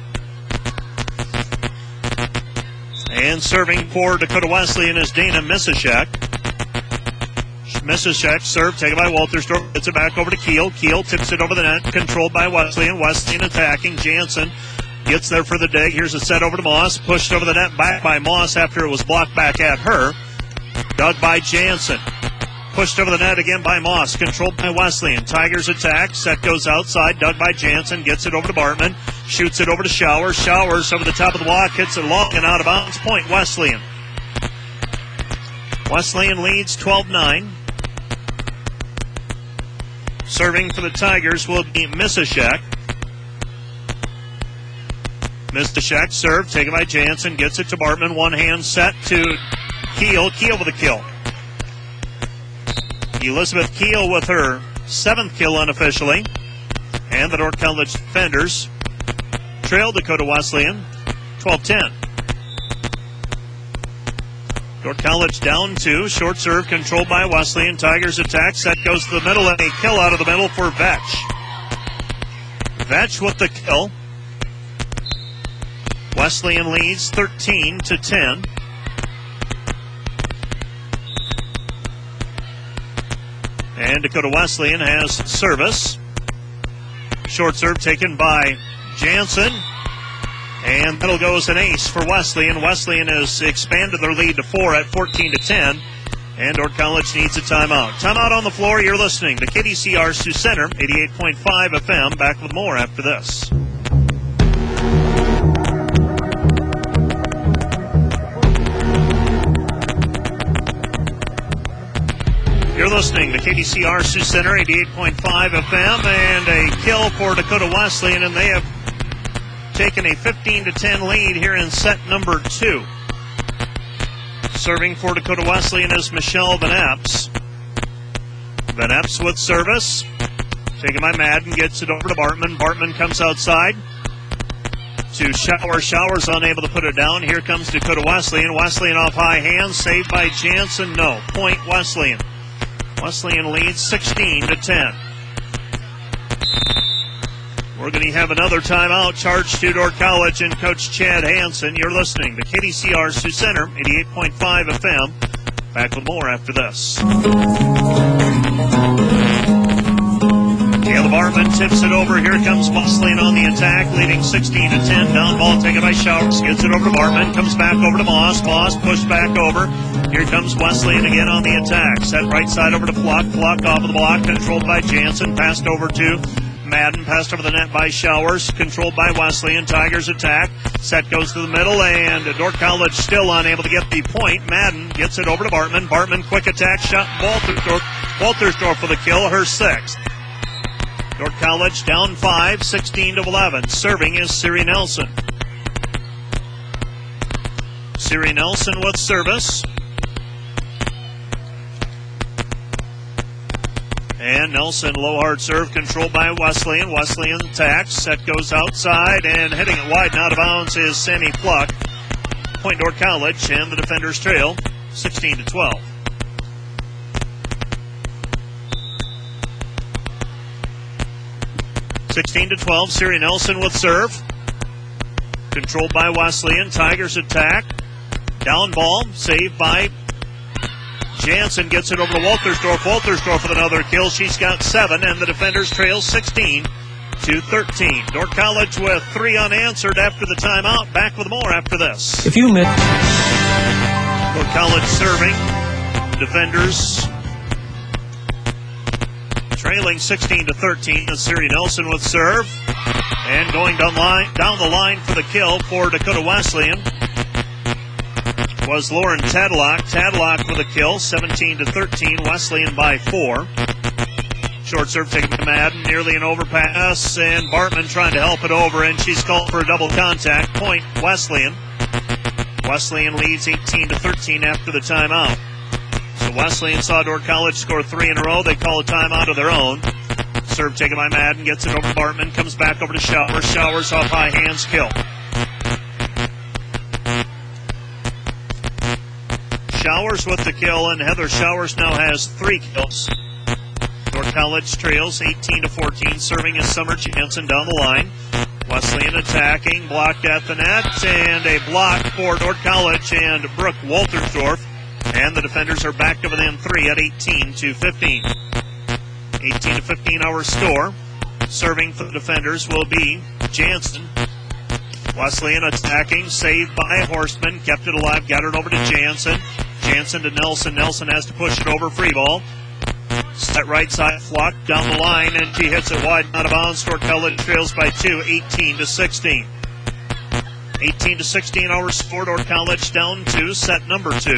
And serving for Dakota Wesleyan is Dana Misishek. Misishek serve taken by Waltersdorf, gets it back over to Keel. Keel tips it over the net, controlled by Wesleyan. Wesleyan attacking. Jansen gets there for the dig. Here's a set over to Moss, pushed over the net, back by Moss after it was blocked back at her. Dug by Jansen. Pushed over the net again by Moss, controlled by Wesleyan. Tigers attack, set goes outside, dug by Jansen, gets it over to Bartman, shoots it over to Showers. Showers over the top of the block, hits it long and out of bounds. Point Wesleyan. Wesleyan leads 12-9. Serving for the Tigers will be Misishek. Misishek serve taken by Jansen, gets it to Bartman. One hand set to Keel. Keel with a kill. Elizabeth Keel with her 7th kill unofficially. And the Dordt College defenders trail Dakota Wesleyan 12-10. Dordt College down 2. Short serve controlled by Wesleyan. Tigers attack. Set goes to the middle, and a kill out of the middle for Vetch. Vetch with the kill. Wesleyan leads 13-10. And Dakota Wesleyan has service. Short serve taken by Jansen. And that'll go as an ace for Wesleyan. Wesleyan has expanded their lead to 4 at 14-10. And Dordt College needs a timeout. Timeout on the floor. You're listening to KDCR Sioux Center, 88.5 FM. Back with more after this. You're listening to KDCR Sioux Center, 88.5 FM, and a kill for Dakota Wesleyan, and they have taken a 15-10 lead here in set number 2. Serving for Dakota Wesleyan is Michelle Van Epps. Van Epps with service. Taken by Madden, gets it over to Bartman. Bartman comes outside to Showers. Showers unable to put it down. Here comes Dakota Wesleyan. Wesleyan off high hands, saved by Jansen. No. Point Wesleyan. Wesleyan leads 16-10. We're going to have another timeout charged to Dordt College and Coach Chad Hansen. You're listening to KDCR Sioux Center, 88.5 FM. Back with more after this. Caleb Bartman tips it over. Here comes Wesleyan on the attack, leading 16-10. Down ball taken by Showers. Gets it over to Bartman. Comes back over to Moss. Moss pushed back over. Here comes Wesleyan again on the attack. Set right side over to Flock. Flock off of the block, controlled by Jansen. Passed over to Madden. Passed over the net by Showers. Controlled by Wesleyan. Tigers attack. Set goes to the middle, and Dordt College still unable to get the point. Madden gets it over to Bartman. Bartman, quick attack shot. Waltersdorf for the kill, her sixth. Dordt College down 5, 16-11. Serving is Siri Nelson. Siri Nelson with service. And Nelson, low hard serve, controlled by Wesleyan. Wesleyan attacks. Set goes outside, and hitting it wide and out of bounds is Sammy Pluck. Point Dordt College, and the defenders trail 16-12. Siri Nelson with serve. Controlled by Wesleyan. Tigers attack. Down ball, saved by Jansen, gets it over to Waltersdorf. Waltersdorf with another kill. She's got 7, and the defenders trail 16-13. Dordt College with 3 unanswered after the timeout. Back with more after this. If you miss. Dordt College serving. Defenders trailing 16-13. That's Siri Nelson with serve. And going down the line for the kill for Dakota Wesleyan was Lauren Tadlock. Tadlock with a kill, 17-13. Wesleyan by 4. Short serve taken by Madden, nearly an overpass, and Bartman trying to help it over, and she's called for a double contact. Point Wesleyan. Wesleyan leads 18-13 after the timeout. So Wesleyan saw Dordt College score 3 in a row. They call a timeout of their own. Serve taken by Madden, gets it over to Bartman, comes back over to Showers. Showers off high hands, kill. Showers with the kill, and Heather Showers now has 3 kills. Dordt College trails 18-14. Serving is Summer Jansen down the line. Wesleyan attacking, blocked at the net, and a block for Dordt College and Brooke Waltersdorf. And the defenders are back to within 3 at 18-15. 18-15 our score. Serving for the defenders will be Jansen. Wesleyan attacking, saved by Horstman, kept it alive, got it over to Jansen. Jansen to Nelson. Nelson has to push it over, free ball. Set right side, Flock down the line, and she hits it wide, out of bounds. Dordt College trails by 2, 18-16. 18-16 our score. Dordt College down 2, set number 2.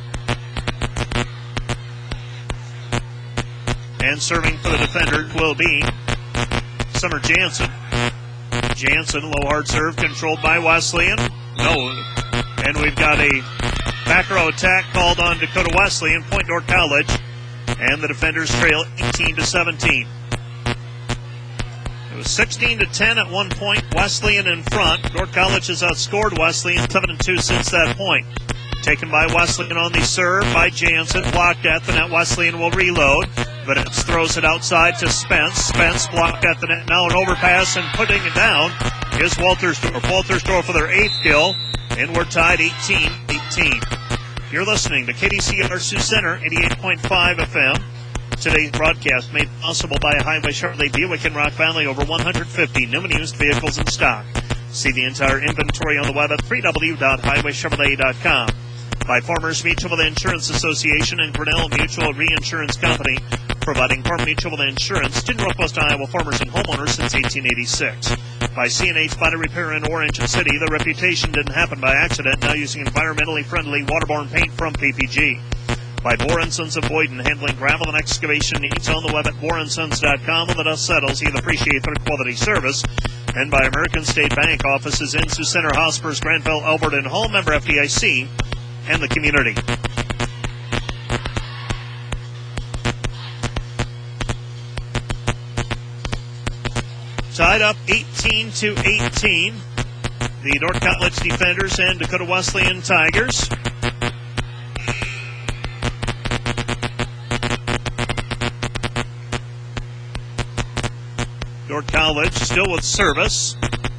And serving for the defenders will be Summer Jansen. Jansen, low hard serve, controlled by Wesleyan. No. And we've got a back row attack called on Dakota Wesleyan, point Dordt College. And the defenders trail 18-17. It was 16-10 at one point. Wesleyan in front. Dordt College has outscored Wesleyan 7-2 since that point. Taken by Wesleyan on the serve by Jansen. Blocked at the net. Wesleyan will reload. Vanetz throws it outside to Spence. Spence blocked at the net. Now an overpass, and putting it down is Waltersdorf. Waltersdorf for their 8th kill. And we're tied 18-18. You're listening to KDCR Sioux Center, 88.5 FM. Today's broadcast made possible by Highway Chevrolet Buick in Rock Valley. Over 150 new and used vehicles in stock. See the entire inventory on the web at www.highwaychevrolet.com. By Farmers Mutual Insurance Association and Grinnell Mutual Reinsurance Company, providing farm mutual insurance to Northwest Iowa farmers and homeowners since 1886. By C&H Body Repair in Orange City, the reputation didn't happen by accident, now using environmentally friendly waterborne paint from PPG. By Bohr & Sons of Boyden, handling gravel and excavation needs on the web at bohrandsons.com. When the dust settles, you'll appreciate their quality service. And by American State Bank, offices in Sioux Center, Hospers, Granville, Albert, and Hall, member FDIC, and the community. Tied up 18-18. The Dordt College defenders and Dakota Wesleyan Tigers. Dordt College still with service.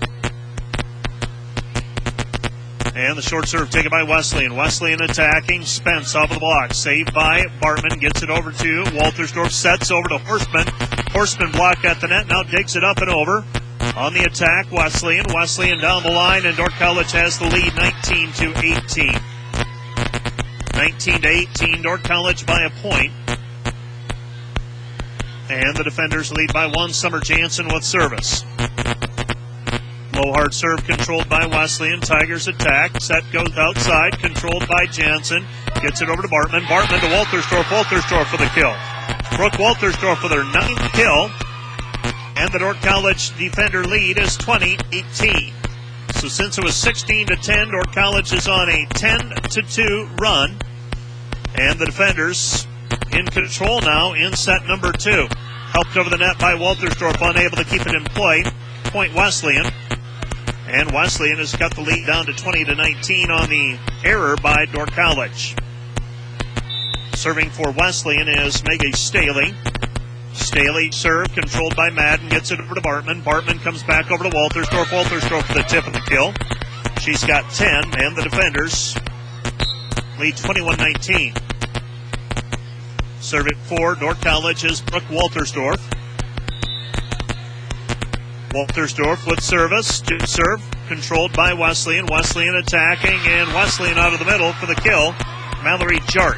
And the short serve taken by Wesleyan. Wesleyan attacking. Spence off of the block. Saved by Bartman. Gets it over to Waltersdorf. Sets over to Horstman. Horstman blocked at the net. Now digs it up and over. On the attack, Wesleyan. Wesleyan down the line, and Dordt College has the lead 19-18. 19-18, Dordt College by a point. And the defenders lead by one. Summer Jansen with service. Low hard serve controlled by Wesleyan. Tigers attack. Set goes outside. Controlled by Jansen. Gets it over to Bartman. Bartman to Waltersdorf. Waltersdorf for the kill. Brooke Waltersdorf for their 9th kill. And the Dordt College defender lead is 20-18. So since it was 16-10, Dordt College is on a 10-2 run. And the defenders in control now in set number 2. Helped over the net by Waltersdorf, unable to keep it in play. Point Wesleyan. And Wesleyan has cut the lead down to 20-19 on the error by Dordt College. Serving for Wesleyan is Maggie Staley. Staley serve, controlled by Madden, gets it over to Bartman. Bartman comes back over to Waltersdorf. Waltersdorf for the tip of the kill. She's got 10, and the defenders lead 21-19. Serving for Dordt College is Brooke Waltersdorf. Waltersdorf with service to serve, controlled by Wesleyan. Wesleyan attacking, and Wesleyan out of the middle for the kill. Mallory Jark.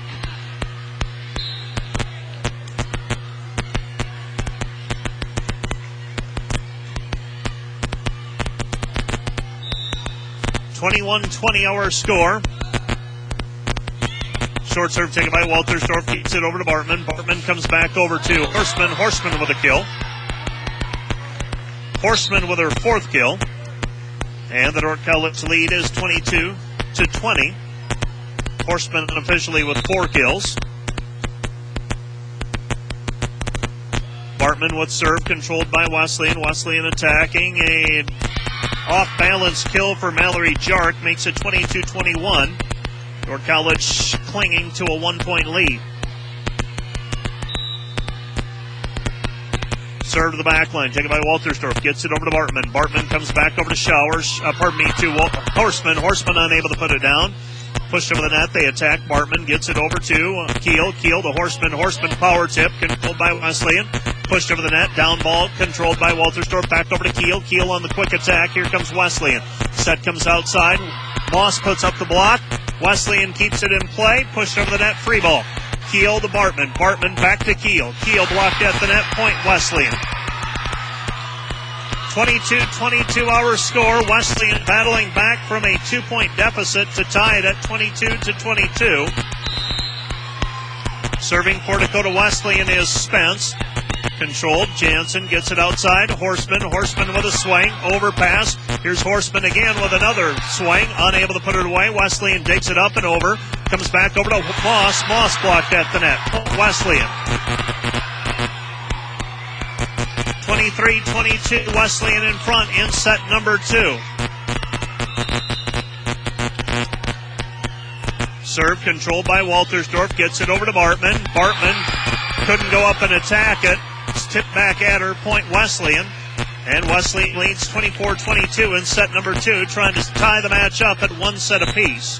(21-20) our score. Short serve taken by Waltersdorf, keeps it over to Bartman. Bartman comes back over to Horseman. Horseman with a kill. Horseman with her 4th kill. And the Dordt College lead is 22-20. Horseman unofficially with 4 kills. Bartman with serve, controlled by Wesleyan. Wesleyan attacking. A off-balance kill for Mallory Jark makes it 22-21. Dordt College clinging to a 1-point lead. Serve to the back line, taken by Waltersdorf. Gets it over to Bartman. Bartman comes back over to Showers. To Horseman. Horseman unable to put it down. Pushed over the net. They attack. Bartman gets it over to Keel. Keel to Horseman. Horseman power tip, controlled by Wesleyan. Pushed over the net. Down ball, controlled by Waltersdorf. Back over to Keel. Keel on the quick attack. Here comes Wesleyan. Set comes outside. Moss puts up the block. Wesleyan keeps it in play. Pushed over the net. Free ball. Keel to Bartman. Bartman back to Keel. Keel blocked at the net. Point Wesleyan. 22-22 our score. Wesleyan battling back from a 2-point deficit to tie it at 22-22. Serving for Dakota Wesleyan is Spence. Controlled. Jansen gets it outside. Horseman. Horseman with a swing. Overpass. Here's Horseman again with another swing. Unable to put it away. Wesleyan digs it up and over. Comes back over to Moss. Moss blocked at the net. Wesleyan. 23-22. Wesleyan in front in set number 2. Serve controlled by Waltersdorf. Gets it over to Bartman. Bartman couldn't go up and attack it. It's tipped back at her. Point Wesleyan. And Wesleyan leads 24-22 in set number 2, trying to tie the match up at 1 set apiece.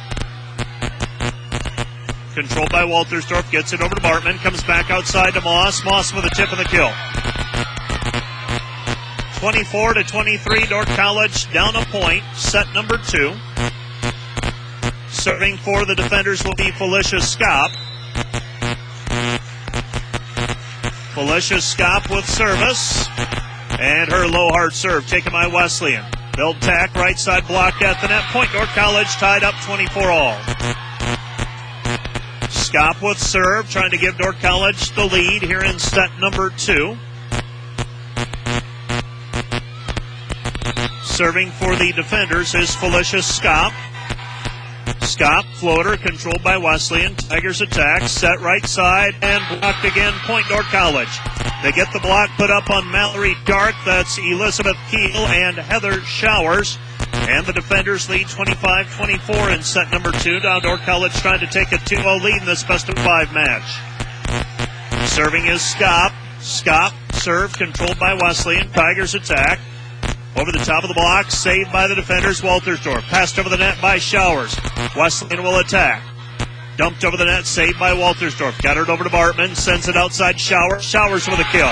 Controlled by Waltersdorf. Gets it over to Bartman. Comes back outside to Moss. Moss with a tip of the kill. 24-23, Dordt College down a point. Set number 2. Serving for the defenders will be Felicia Skop. Felicia Skop with service. And her low hard serve taken by Wesleyan. Build tack, right side blocked at the net. Point Dordt College tied up 24-all. Skop with serve, trying to give Dordt College the lead here in set number 2. Serving for the defenders is Felicia Skop. Skop, floater, controlled by Wesleyan. Tigers attack, set right side, and blocked again. Point Dordt College. They get the block put up on Mallory Jark. That's Elizabeth Keel and Heather Showers. And the defenders lead 25-24 in set number 2. Now Dordt College trying to take a 2-0 lead in this best-of-5 match. Serving is Skop. Skop, serve, controlled by Wesleyan. Tigers attack. Over the top of the block, saved by the defenders, Waltersdorf. Passed over the net by Showers. Wesleyan will attack. Dumped over the net, saved by Waltersdorf. Got it over to Bartman, sends it outside Showers. Showers with a kill.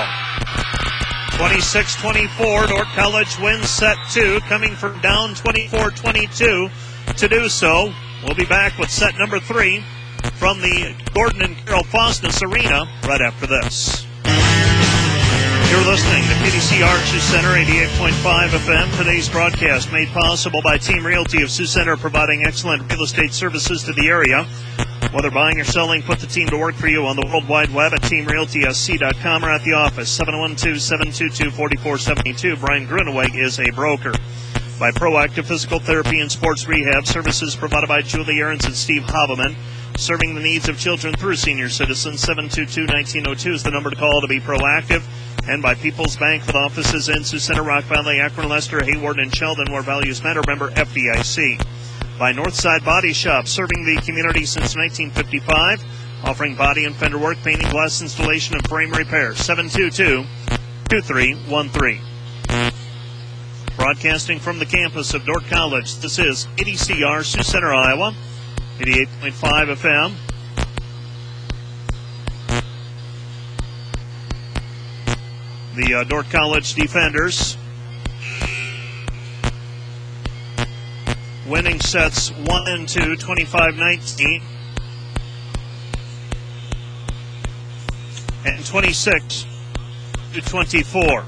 26-24, Dordt College wins set 2, coming from down 24-22 to do so. We'll be back with set number 3 from the Gordon and Carol Fosness Arena right after this. You're listening to KDCR Sioux Center 88.5 FM. Today's broadcast made possible by Team Realty of Sioux Center, providing excellent real estate services to the area. Whether buying or selling, put the team to work for you on the World Wide Web at teamrealtysc.com or at the office, 712-722-4472. Brian Gruneweg is a broker. By Proactive Physical Therapy and Sports Rehab, services provided by Julie Ahrens and Steve Haberman, serving the needs of children through senior citizens. 722-1902 is the number to call to be proactive. And by People's Bank with offices in Sioux Center, Rock Valley, Akron, Lester, Hayward, and Sheldon, where values matter. Member FDIC. By Northside Body Shop, serving the community since 1955, offering body and fender work, painting, glass installation, and frame repair. 722-2313. Broadcasting from the campus of Dordt College, this is KDCR Sioux Center, Iowa, 88.5 FM. The Dordt College defenders winning sets 1 and 2, 25-19, and 26-24.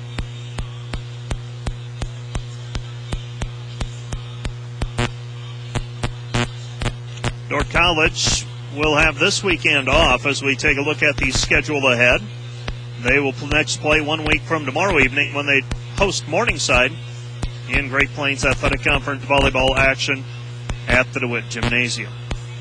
Dordt College will have this weekend off as we take a look at the schedule ahead. They will next play 1 week from tomorrow evening when they host Morningside in Great Plains Athletic Conference volleyball action at the DeWitt Gymnasium.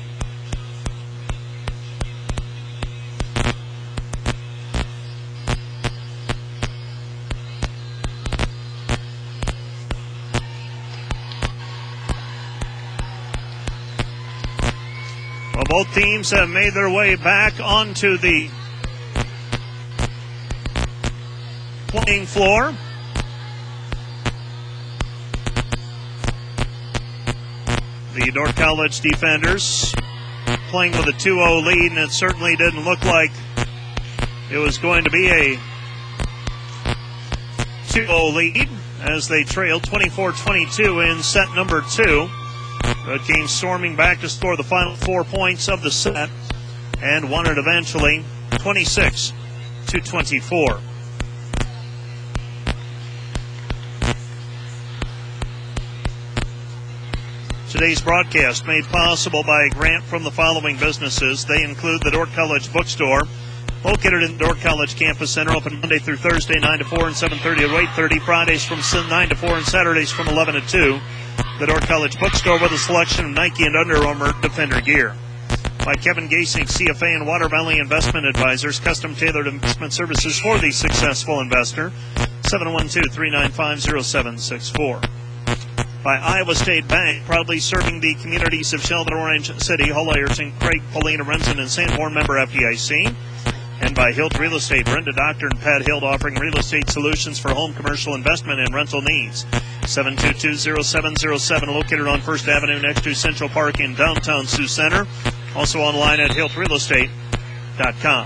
Well, both teams have made their way back onto the playing floor. The Dordt College defenders playing with a 2-0 lead, and it certainly didn't look like it was going to be a 2-0 lead as they trailed 24-22 in set number 2. But came storming back to score the final 4 points of the set and won it eventually 26-24. Today's broadcast made possible by a grant from the following businesses. They include the Dordt College Bookstore, located in the Dordt College Campus Center, open Monday through Thursday, 9 to 4 and 7:30 to 8:30, Fridays from 9 to 4 and Saturdays from 11 to 2. The Dordt College Bookstore with a selection of Nike and Under Armour Defender gear. By Kevin Gasing, CFA and Water Valley Investment Advisors, custom-tailored investment services for the successful investor, 712-395-0764. By Iowa State Bank, proudly serving the communities of Sheldon, Orange City, Hull, Ireton, Craig, Paulina, Renton, and Sanborn, member FDIC. And by Hilt Real Estate, Brenda Doctor and Pat Hilt, offering real estate solutions for home, commercial, investment, and rental needs. 722-0707, located on First Avenue next to Central Park in downtown Sioux Center. Also online at hiltrealestate.com.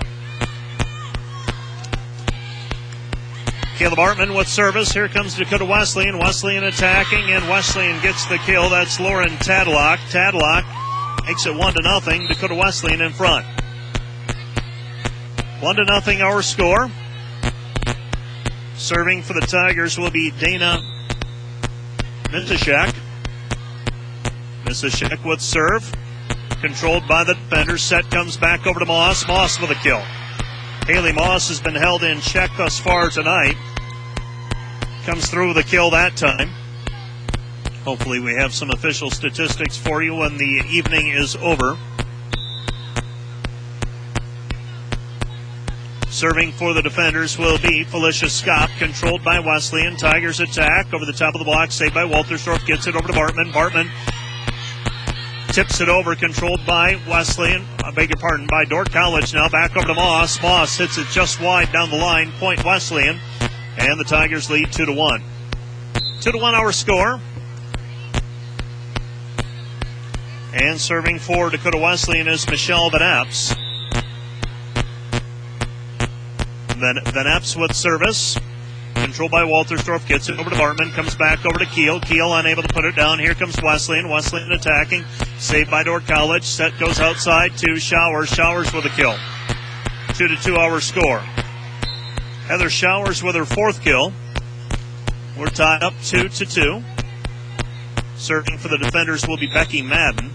Caleb Hartman with service. Here comes Dakota Wesleyan. Wesleyan attacking, and Wesleyan gets the kill. That's Lauren Tadlock. Tadlock makes it 1-0. Dakota Wesleyan in front. 1-0 our score. Serving for the Tigers will be Dana Mizashek. Mizashek with serve. Controlled by the defender. Set comes back over to Moss. Moss with a kill. Haley Moss has been held in check thus far tonight. Comes through with a kill that time. Hopefully we have some official statistics for you when the evening is over. Serving for the defenders will be Felicia Scott, controlled by Wesleyan. Tigers attack over the top of the block, saved by Waltersdorf, gets it over to Bartman. Bartman tips it over, controlled by Wesleyan, by Dordt College now, back over to Moss. Moss hits it just wide down the line, point Wesleyan, and the Tigers lead 2-1. 2-1 our score. And serving for Dakota Wesleyan is Michelle Van Epps. Van Epps with service. controlled by Waltersdorf, gets it over to Bartman, comes back over to Keel. Keel unable to put it down. Here comes Wesleyan. Wesleyan attacking, saved by Dordt College. Set goes outside to Showers. Showers with a kill. 2-2 our score. Heather Showers with her fourth kill. We're tied up 2-2. Serving for the defenders will be Becky Madden.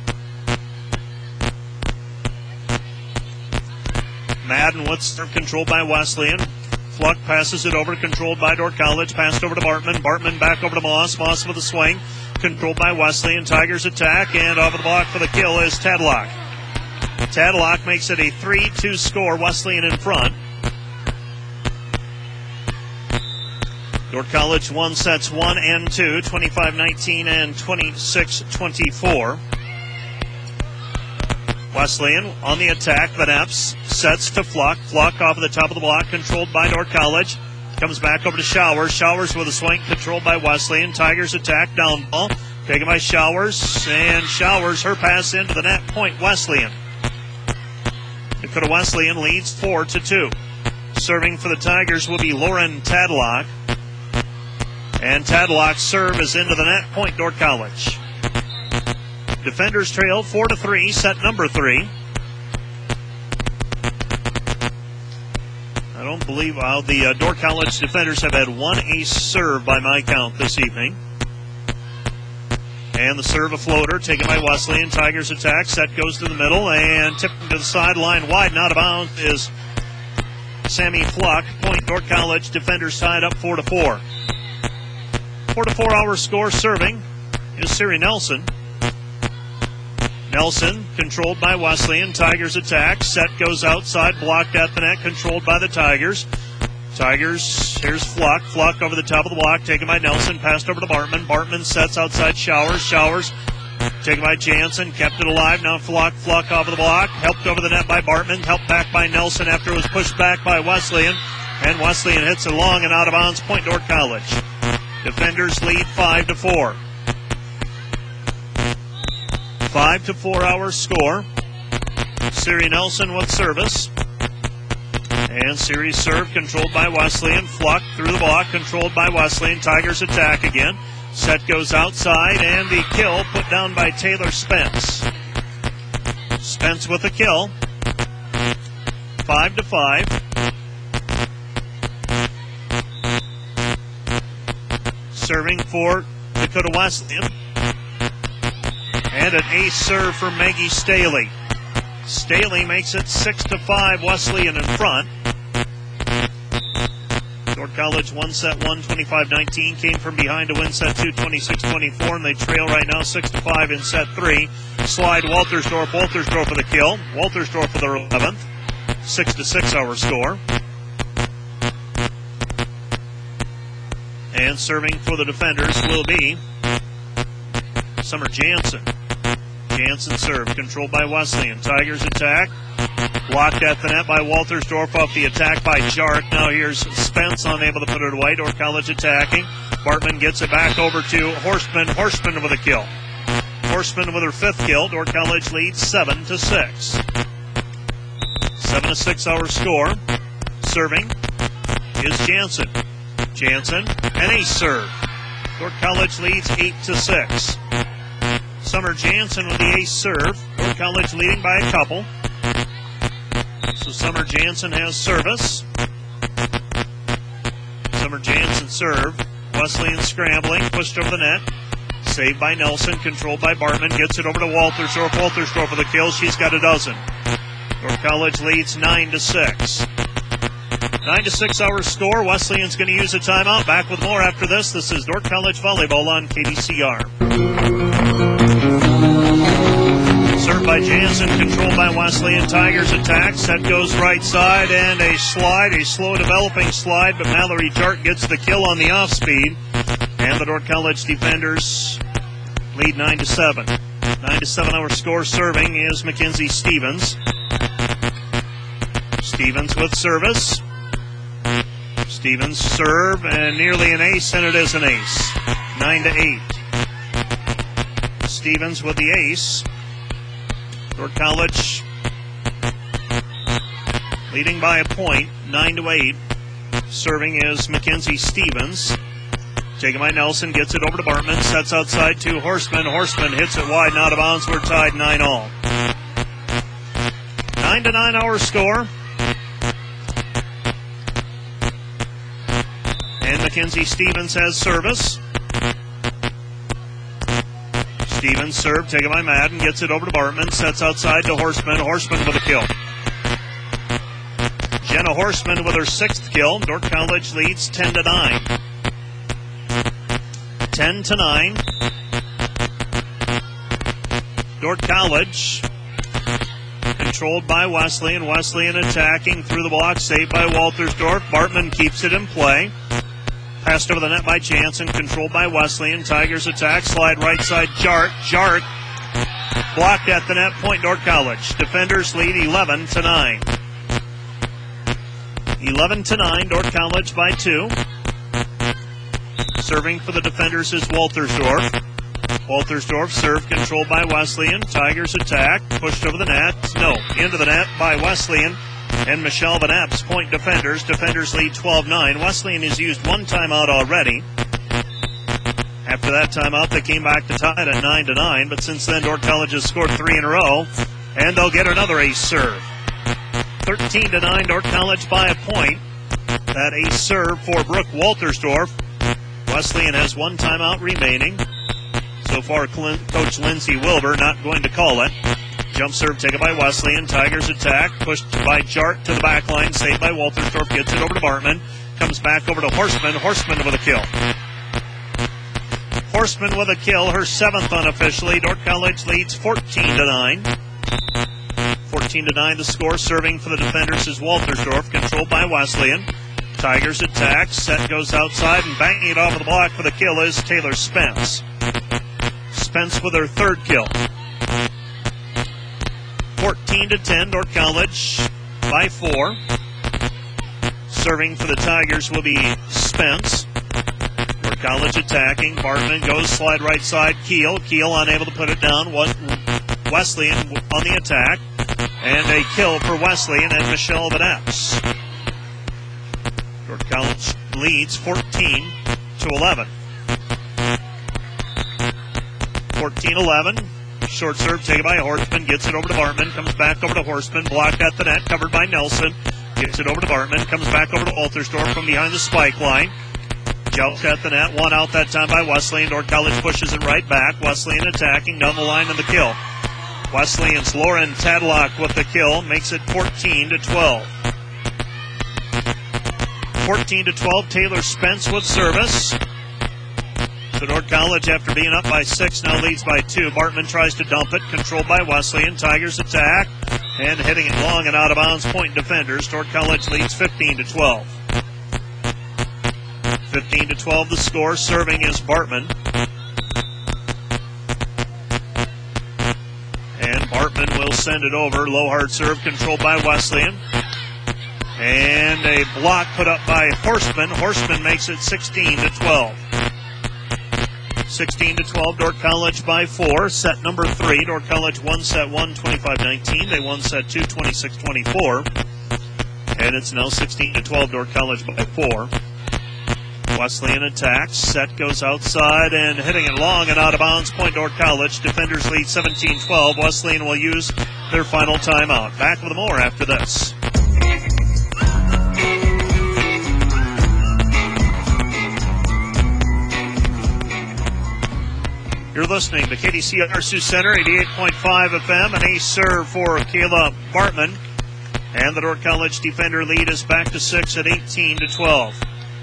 Madden with serve controlled by Wesleyan. Fluck passes it over, controlled by Dordt College. Passed over to Bartman. Bartman back over to Moss. Moss with a swing, controlled by Wesleyan. Tigers attack, and off of the block for the kill is Tadlock. Tadlock makes it a 3-2 score. Wesleyan in front. Dordt College won sets 1 and 2, 25-19 and 26-24. Wesleyan on the attack. Van Epps sets to Fluck. Fluck off of the top of the block, controlled by Dordt College. Comes back over to Showers. Showers with a swing, controlled by Wesleyan. Tigers attack, down ball, taken by Showers. And Showers, her pass into the net, point Wesleyan. Dakota Wesleyan leads 4-2. Serving for the Tigers will be Lauren Tadlock. And Tadlock's serve is into the net, point Dordt College. Defenders trail 4-3, set number 3. I don't believe the Dordt College defenders have had one ace serve by my count this evening. And the serve a floater taken by Wesleyan. Tigers attack, set goes to the middle and tipping to the sideline wide and out of bounds is Sammy Fluck. Point Dordt College, defenders tied up 4-4. 4-4 our score. Serving is Siri Nelson. Nelson, controlled by Wesleyan. Tigers attack. Set goes outside, blocked at the net, controlled by the Tigers. Tigers, here's Fluck. Fluck over the top of the block, taken by Nelson, passed over to Bartman. Bartman sets outside Showers. Showers, taken by Jansen, kept it alive. Now Fluck off of the block, helped over the net by Bartman, helped back by Nelson after it was pushed back by Wesleyan. And Wesleyan hits it long and out of bounds, point Dordt College. Defenders lead 5-4. 5-4 our score. Siri Nelson with service. And Siri's serve controlled by Wesleyan. Fluck through the block, controlled by Wesleyan. Tigers attack again. Set goes outside, and the kill put down by Taylor Spence. Spence with a kill. 5-5. Serving for Dakota Wesleyan. And an ace serve for Maggie Staley. Staley makes it 6-5, Wesleyan in front. Dordt College won set 1, 25-19, came from behind to win set 2, 26-24, and they trail right now 6-5 in set 3. Slide Waltersdorf. Waltersdorf with a kill. Waltersdorf with their 11th. 6-6 our score. And serving for the defenders will be Summer Jansen. Jansen serve, controlled by Wesleyan. Tigers attack. Blocked at the net by Waltersdorf off the attack by Jark. Now here's Spence, unable to put it away. Dordt College attacking. Bartman gets it back over to Horstman. Horstman with a kill. Horstman with her 5th kill. Dordt College leads 7-6. 7-6 our score. Serving is Jansen. Jansen, an ace serve. Dordt College leads 8-6. Summer Jansen with the ace serve. Dordt College leading by a couple. So Summer Jansen has service. Summer Jansen serve. Wesleyan scrambling, pushed over the net. Saved by Nelson, controlled by Bartman. Gets it over to Waltersdorf. Waltersdorf with a kill. She's got a dozen. Dordt College leads 9-6. 9-6 our score. Wesleyan's going to use a timeout. Back with more after this. This is Dordt College Volleyball on KDCR. Served by Jansen, controlled by Wesleyan. Tigers attack. Set goes right side and a slide, a slow developing slide, but Mallory Jark gets the kill on the off speed. And the Dordt College defenders lead 9-7. 9-7 our score. Serving is Mackenzie Stevens. Stevens with service. Stevens serve and nearly an ace, and it is an ace. 9-8. Stevens with the ace. Dordt College leading by a point, 9-8. Serving is Mackenzie Stevens. Taken by Nelson, gets it over to Bartman, sets outside to Horseman. Horseman hits it wide and out of bounds. We're tied 9-all. 9-9 our score. And Mackenzie Stevens has service. Stevens serve, taken by Madden, gets it over to Bartman, sets outside to Horseman. Horseman with a kill. Jenna Horseman with her 6th kill. Dordt College leads 10-9. 10-9. Dordt College controlled by Wesleyan. Wesleyan attacking through the block, saved by Waltersdorf. Bartman keeps it in play. Passed over the net by Jansen, controlled by Wesleyan. Tigers attack, slide right side, Jart. Jart blocked at the net, point Dordt College. Defenders lead 11-9. 11-9, Dordt College by 2. Serving for the defenders is Waltersdorf. Waltersdorf serve controlled by Wesleyan. Tigers attack, pushed over the net. No, into the net by Wesleyan. And Michelle Van Epps, point defenders. Defenders lead 12-9. Wesleyan has used one timeout already. After that timeout, they came back to tie it at 9-9. But since then, Dordt College has scored 3 in a row. And they'll get another ace serve. 13-9, Dordt College by a point. That ace serve for Brooke Waltersdorf. Wesleyan has one timeout remaining. So far, Coach Lindsay Wilbur not going to call it. Jump serve taken by Wesleyan. Tigers attack. Pushed by Jart to the back line. Saved by Waltersdorf. Gets it over to Bartman. Comes back over to Horseman. Horseman with a kill. Horseman with a kill. Her 7th unofficially. Dordt College leads 14-9. 14-9 the score. Serving for the defenders is Waltersdorf. Controlled by Wesleyan. Tigers attack. Set goes outside. And banging it off of the block for the kill is Taylor Spence. Spence with her 3rd kill. 14-10, Dordt College by 4. Serving for the Tigers will be Spence. Dordt College attacking. Bartman goes slide right side. Keel unable to put it down. Wesleyan on the attack. And a kill for Wesleyan and Michelle Van Epps. Dordt College leads 14-11. 14-11. Short serve taken by Horseman. Gets it over to Bartman. Comes back over to Horseman. Blocked at the net. Covered by Nelson. Gets it over to Bartman. Comes back over to Waltersdorf from behind the spike line. Jumps at the net. One out that time by Wesleyan. Dordt College pushes it right back. Wesleyan attacking down the line of the kill. Wesleyan's Lauren Tadlock with the kill. Makes it 14-12. 14-12. Taylor Spence with service. So Dordt College, after being up by 6, now leads by 2. Bartman tries to dump it, controlled by Wesleyan. Tigers attack, and hitting it long and out of bounds, point defenders. Dordt College leads 15-12. 15-12 the score. Serving is Bartman. And Bartman will send it over. Low hard serve, controlled by Wesleyan. And a block put up by Horseman. Horseman makes it 16-12. 16-12, Dordt College by 4. Set number 3. Dordt College won set 1, 25-19. They won set 2, 26-24. And it's now 16-12, Dordt College by 4. Wesleyan attacks. Set goes outside and hitting it long and out of bounds. Point Dordt College. Defenders lead 17-12. Wesleyan will use their final timeout. Back with more after this. You're listening to KDCR Sioux Center, 88.5 FM, an ace serve for Kayla Bartman. And the Dordt College defender lead is back to 6 at 18-12.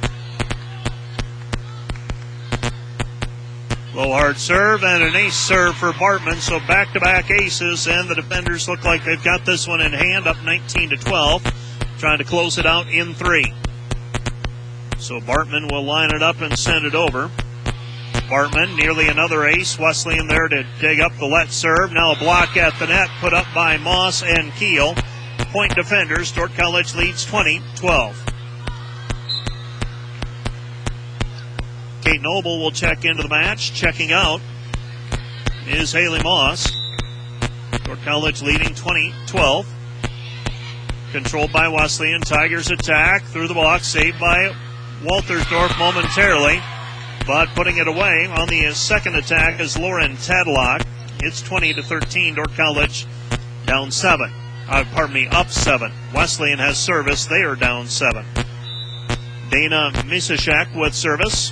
Low hard serve and an ace serve for Bartman, so back-to-back aces, and the defenders look like they've got this one in hand, up 19-12, trying to close it out in 3. So Bartman will line it up and send it over. Bartman, nearly another ace. Wesleyan there to dig up the let serve. Now a block at the net put up by Moss and Keel. Point defenders. Dordt College leads 20-12. Kate Noble will check into the match. Checking out is Haley Moss. Dordt College leading 20-12. Controlled by Wesleyan. Tigers attack through the block. Saved by Waltersdorf momentarily. But putting it away on the second attack is Lauren Tadlock. It's 20-13. Dordt College down 7. Up 7. Wesleyan has service. They are down 7. Dana Misashek with service.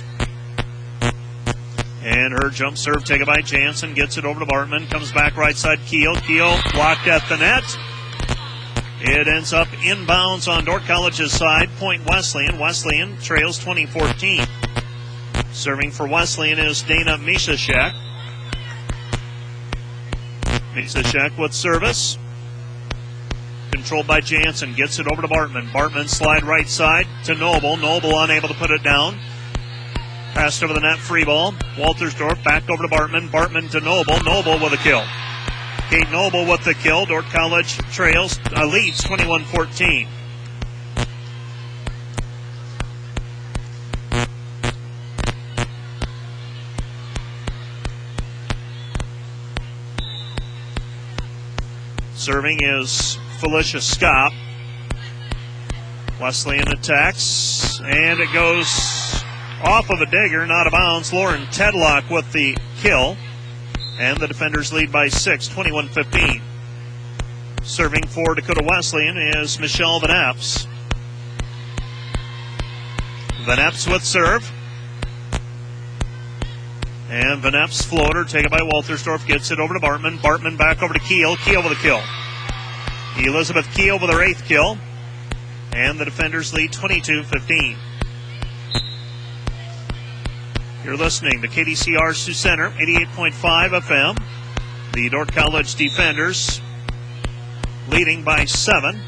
And her jump serve taken by Jansen. Gets it over to Bartman. Comes back right side. Keel. Keel blocked at the net. It ends up inbounds on Dordt College's side. Point Wesleyan. Wesleyan trails 20-14. Serving for Wesleyan is Dana Misashek. Misashek with service. Controlled by Jansen. Gets it over to Bartman. Bartman slide right side to Noble. Noble unable to put it down. Passed over the net. Free ball. Waltersdorf back over to Bartman. Bartman to Noble. Noble with a kill. Kate Noble with the kill. Dordt College leads 21-14. Serving is Felicia Scott. Wesleyan attacks, and it goes off of a digger, not a bounce. Lauren Tedlock with the kill, and the defenders lead by 6, 21-15. Serving for Dakota Wesleyan is Michelle Van Epps. Van Epps with serve. And Van Epps floater taken by Waltersdorf, gets it over to Bartman. Bartman back over to Keel. Keel with a kill. Elizabeth Keel with her 8th kill. And the defenders lead 22-15. You're listening to KDCR Sioux Center, 88.5 FM. The Dordt College defenders leading by 7.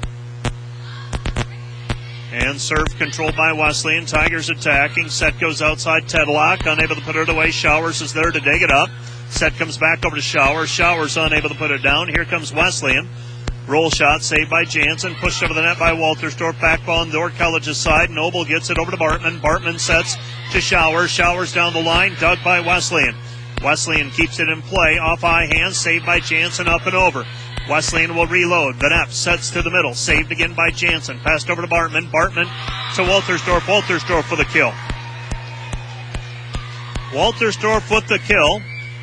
And serve controlled by Wesleyan. Tigers attacking. Set goes outside. Tedlock unable to put it away. Showers is there to dig it up. Set comes back over to Showers. Showers unable to put it down. Here comes Wesleyan. Roll shot saved by Jansen. Pushed over the net by Waltersdorf. Back ball on Dordt College's side. Noble gets it over to Bartman. Bartman sets to Showers. Showers down the line. Dug by Wesleyan. Wesleyan keeps it in play. Off high hands. Saved by Jansen. Up and over. Wesleyan will reload. Van Epps sets to the middle. Saved again by Jansen. Passed over to Bartman. Bartman to Waltersdorf. Waltersdorf for the kill. Waltersdorf with the kill.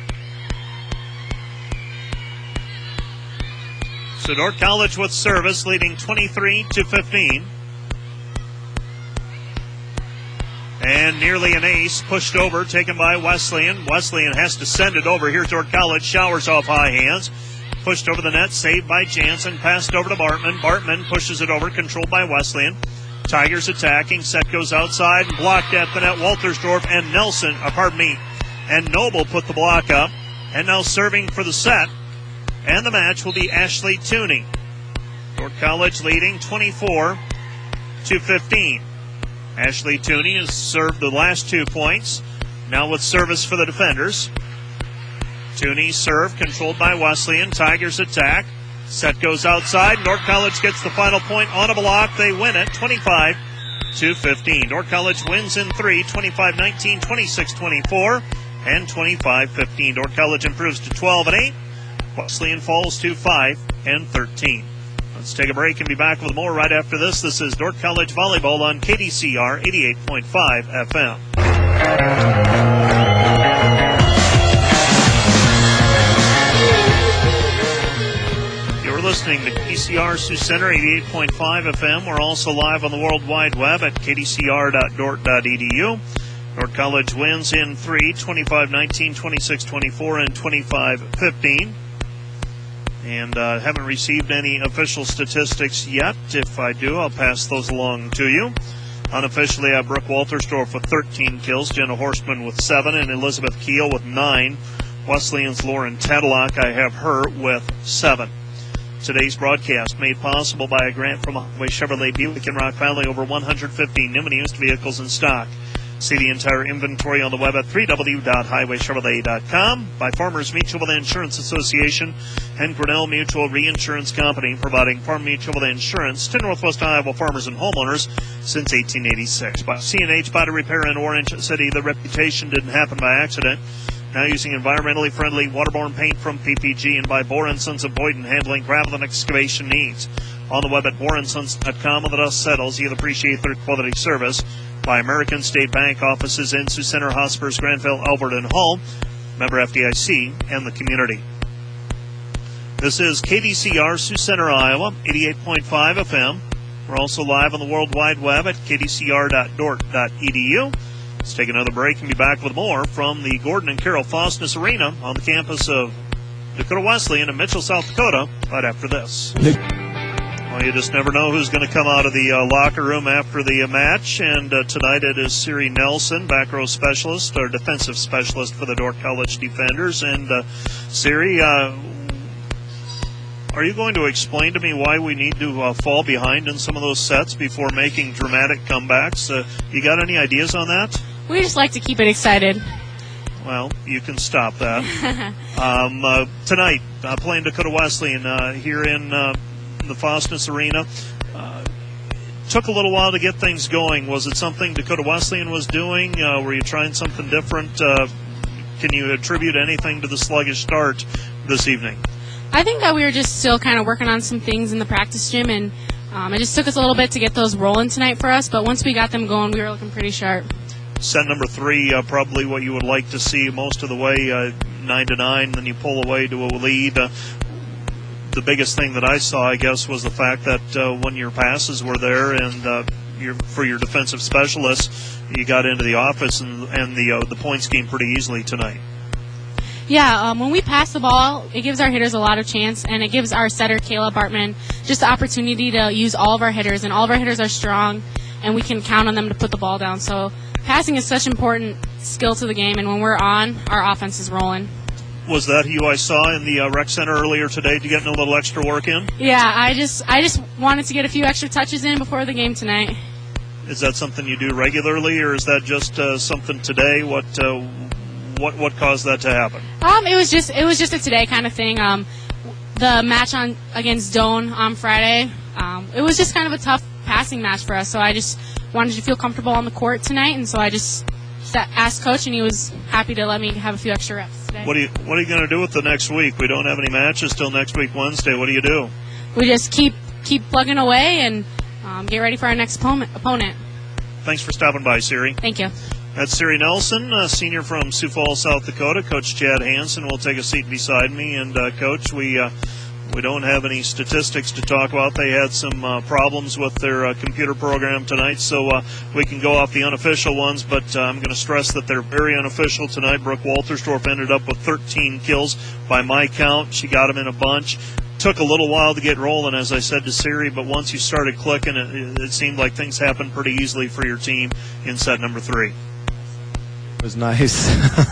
So Dordt College with service, leading 23-15. And nearly an ace, pushed over, taken by Wesleyan. Wesleyan has to send it over. Here's Dordt College. Showers off high hands. Pushed over the net, saved by Jansen. Passed over to Bartman. Bartman pushes it over, controlled by Wesleyan. Tigers attacking. Set goes outside and blocked at the net. Waltersdorf and and Noble put the block up. And now serving for the set. And the match will be Ashley Tooney. Dordt College leading 24-15. Ashley Tooney has served the last 2 points. Now with service for the defenders. Tooney serve, controlled by Wesleyan. Tigers attack. Set goes outside. Dordt College gets the final point on a block. They win it 25-15. Dordt College wins in 3, 25-19, 26-24, and 25-15. Dordt College improves to 12-8. Wesleyan falls to 5-13. Let's take a break and be back with more right after this. This is Dordt College Volleyball on KDCR 88.5 FM. You're listening to KDCR Sioux Center 88.5 FM. We're also live on the World Wide Web at kdcr.dort.edu. Dordt College wins in 3, 25-19, 26-24, and 25-15. And haven't received any official statistics yet. If I do, I'll pass those along to you. Unofficially, I have Brooke Waltersdorf with 13 kills, Jenna Horstman with 7, and Elizabeth Keel with 9. Wesleyan's Lauren Tadlock, I have her with 7. Today's broadcast made possible by a grant from Highway Chevrolet Buick in Rock Valley. Over 150 new and used vehicles in stock. See the entire inventory on the web at www.highwaychevrolet.com. By Farmers Mutual Insurance Association and Grinnell Mutual Reinsurance Company, providing farm mutual insurance to Northwest Iowa farmers and homeowners since 1886. By C&H Body Repair in Orange City, the reputation didn't happen by accident. Now using environmentally friendly waterborne paint from PPG, and by Bohr & Sons of Boyden, handling gravel and excavation needs. on the web at warrensons.com. When the dust settles, you'll appreciate their quality service by American State Bank offices in Sioux Center, Hospers, Granville, Albert, and Hull. Member FDIC and the community. This is KDCR, Sioux Center, Iowa, 88.5 FM. We're also live on the World Wide Web at kdcr.dort.edu. Let's take another break and be back with more from the Gordon and Carol Faustness Arena on the campus of Dakota Wesleyan in Mitchell, South Dakota, right after this. Well, you just never know who's going to come out of the locker room after the match, and tonight it is Siri Nelson, back row specialist, or defensive specialist for the Dordt College Defenders. And Siri, are you going to explain to me why we need to fall behind in some of those sets before making dramatic comebacks? You got any ideas on that? We just like to keep it excited. Well, you can stop that. Tonight, playing Dakota Wesleyan here in the Faustness Arena. Took a little while to get things going. Was it something Dakota Wesleyan was doing? Were you trying something different? Can you attribute anything to the sluggish start this evening? I think that we were just still kind of working on some things in the practice gym, and it just took us a little bit to get those rolling tonight for us, but once we got them going, we were looking pretty sharp. Set number 3, probably what you would like to see most of the way, 9-9, then you pull away to a lead. The biggest thing that I saw, I guess, was the fact that when your passes were there and for your defensive specialists, you got into the offense and the points game pretty easily tonight. Yeah, when we pass the ball, it gives our hitters a lot of chance, and it gives our setter, Kayla Bartman, just the opportunity to use all of our hitters, and all of our hitters are strong, and we can count on them to put the ball down. So passing is such an important skill to the game, and when we're on, our offense is rolling. Was that who I saw in the rec center earlier today to getting a little extra work in? Yeah, I just wanted to get a few extra touches in before the game tonight. Is that something you do regularly, or is that just something today? What caused that to happen? It was just a today kind of thing. The match against Doane on Friday, it was just kind of a tough passing match for us. So I just wanted to feel comfortable on the court tonight, and so I just asked Coach, and he was happy to let me have a few extra reps today. What are you going to do with the next week? We don't have any matches till next week Wednesday. What do you do? We just keep plugging away and get ready for our next opponent. Thanks for stopping by, Siri. Thank you. That's Siri Nelson, senior from Sioux Falls, South Dakota. Coach Chad Hansen will take a seat beside me. And, Coach, we don't have any statistics to talk about. They had some problems with their computer program tonight, so we can go off the unofficial ones, but I'm going to stress that they're very unofficial tonight. Brooke Walterstorff ended up with 13 kills by my count. She got them in a bunch. Took a little while to get rolling, as I said to Siri, but once you started clicking, it seemed like things happened pretty easily for your team in set number 3. It was nice.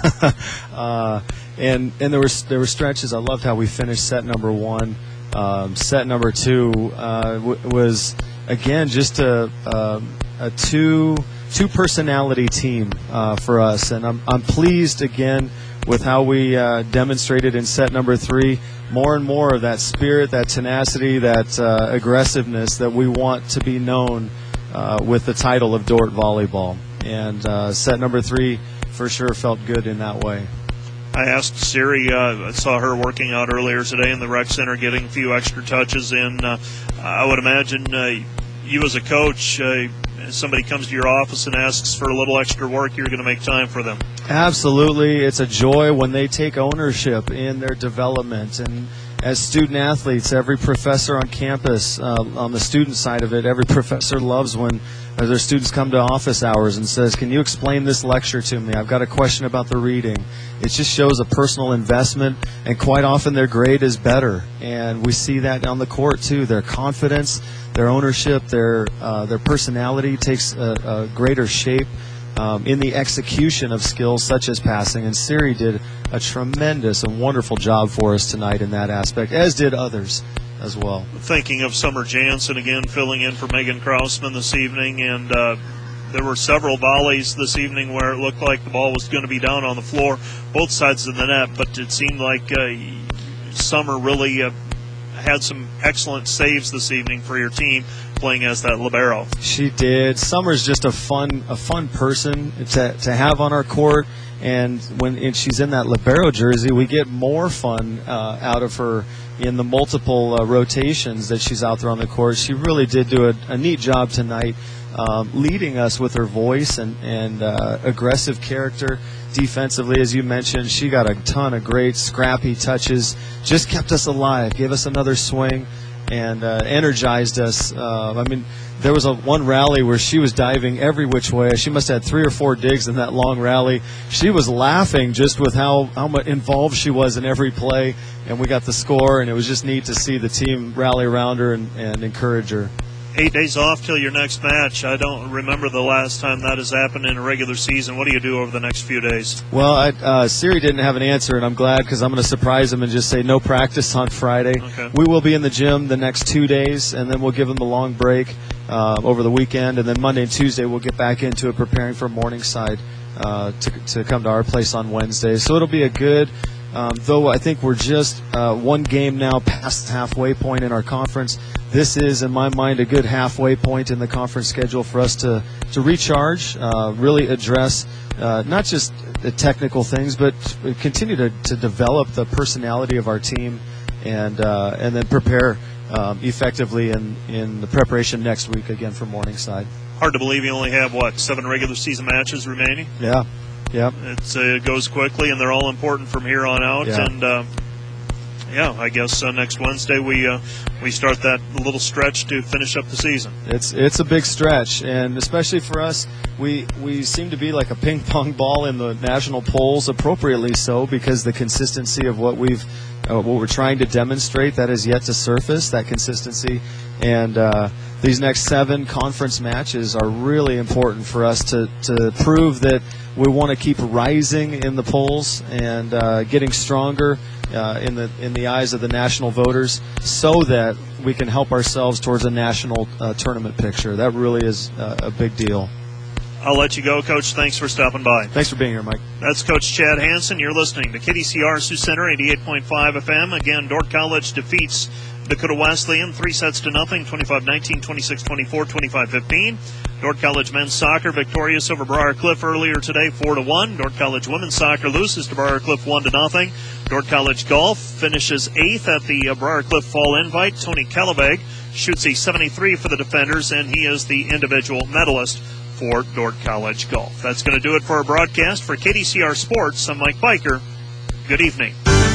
And there were stretches. I loved how we finished set number 1. Set number 2 was again just a two personality team for us, and I'm pleased again with how we demonstrated in set number 3. More and more of that spirit, that tenacity, that aggressiveness that we want to be known with the title of Dordt Volleyball. And set number 3 for sure felt good in that way. I asked Siri, I saw her working out earlier today in the rec center, getting a few extra touches in. I would imagine you as a coach, somebody comes to your office and asks for a little extra work, you're going to make time for them. Absolutely. It's a joy when they take ownership in their development. And as student athletes, every professor on campus, on the student side of it, every professor loves when their students come to office hours and says, can you explain this lecture to me? I've got a question about the reading. It just shows a personal investment, and quite often their grade is better. And we see that on the court, too. Their confidence, their ownership, their personality takes a greater shape in the execution of skills such as passing. And Siri did a tremendous and wonderful job for us tonight in that aspect, as did others as well. Thinking of Summer Jansen again, filling in for Megan Krausman this evening, and there were several volleys this evening where it looked like the ball was going to be down on the floor, both sides of the net, but it seemed like Summer really had some excellent saves this evening for your team, playing as that libero. She did. Summer's just a fun person to have on our court, And when she's in that libero jersey, we get more fun out of her in the multiple rotations that she's out there on the court. She really did do a neat job tonight, leading us with her voice and aggressive character. Defensively, as you mentioned, she got a ton of great scrappy touches, just kept us alive, gave us another swing, and energized us. There was one rally where she was diving every which way. She must have had 3 or 4 digs in that long rally. She was laughing just with how much involved she was in every play, and we got the score, and it was just neat to see the team rally around her and encourage her. 8 days off till your next match. I don't remember the last time that has happened in a regular season. What do you do over the next few days? Well, Siri didn't have an answer, and I'm glad because I'm going to surprise him and just say no practice on Friday. Okay. We will be in the gym the next 2 days, and then we'll give them the long break over the weekend, and then Monday and Tuesday we'll get back into it, preparing for Morningside to come to our place on Wednesday. So it'll be a good, though I think we're just one game now past the halfway point in our conference. This is, in my mind, a good halfway point in the conference schedule for us to recharge, really address not just the technical things, but continue to develop the personality of our team and then prepare effectively in the preparation next week again for Morningside. Hard to believe you only have, 7 regular season matches remaining? Yeah. Yep. It goes quickly, and they're all important from here on out. Yeah. And I guess next Wednesday we start that little stretch to finish up the season. It's a big stretch, and especially for us, we seem to be like a ping pong ball in the national polls, appropriately so, because the consistency of what we're trying to demonstrate that is yet to surface, that consistency, and these next 7 conference matches are really important for us to prove that we want to keep rising in the polls and getting stronger in the eyes of the national voters, so that we can help ourselves towards a national tournament picture. That really is a big deal. I'll let you go, Coach. Thanks for stopping by. Thanks for being here, Mike. That's Coach Chad Hansen. You're listening to KDCR Sioux Center, 88.5 FM. Again, Dordt College defeats Dakota Wesleyan 3-0, 25-19, 26-24, 25-15. Dordt College men's soccer victorious over Briar Cliff earlier today, 4-1. Dordt College women's soccer loses to Briar Cliff 1-0. Dordt College golf finishes 8th at the Briar Cliff Fall Invite. Tony Calabeg shoots a 73 for the defenders, and he is the individual medalist for Dordt College golf. That's going to do it for our broadcast. For KDCR Sports, I'm Mike Biker. Good evening.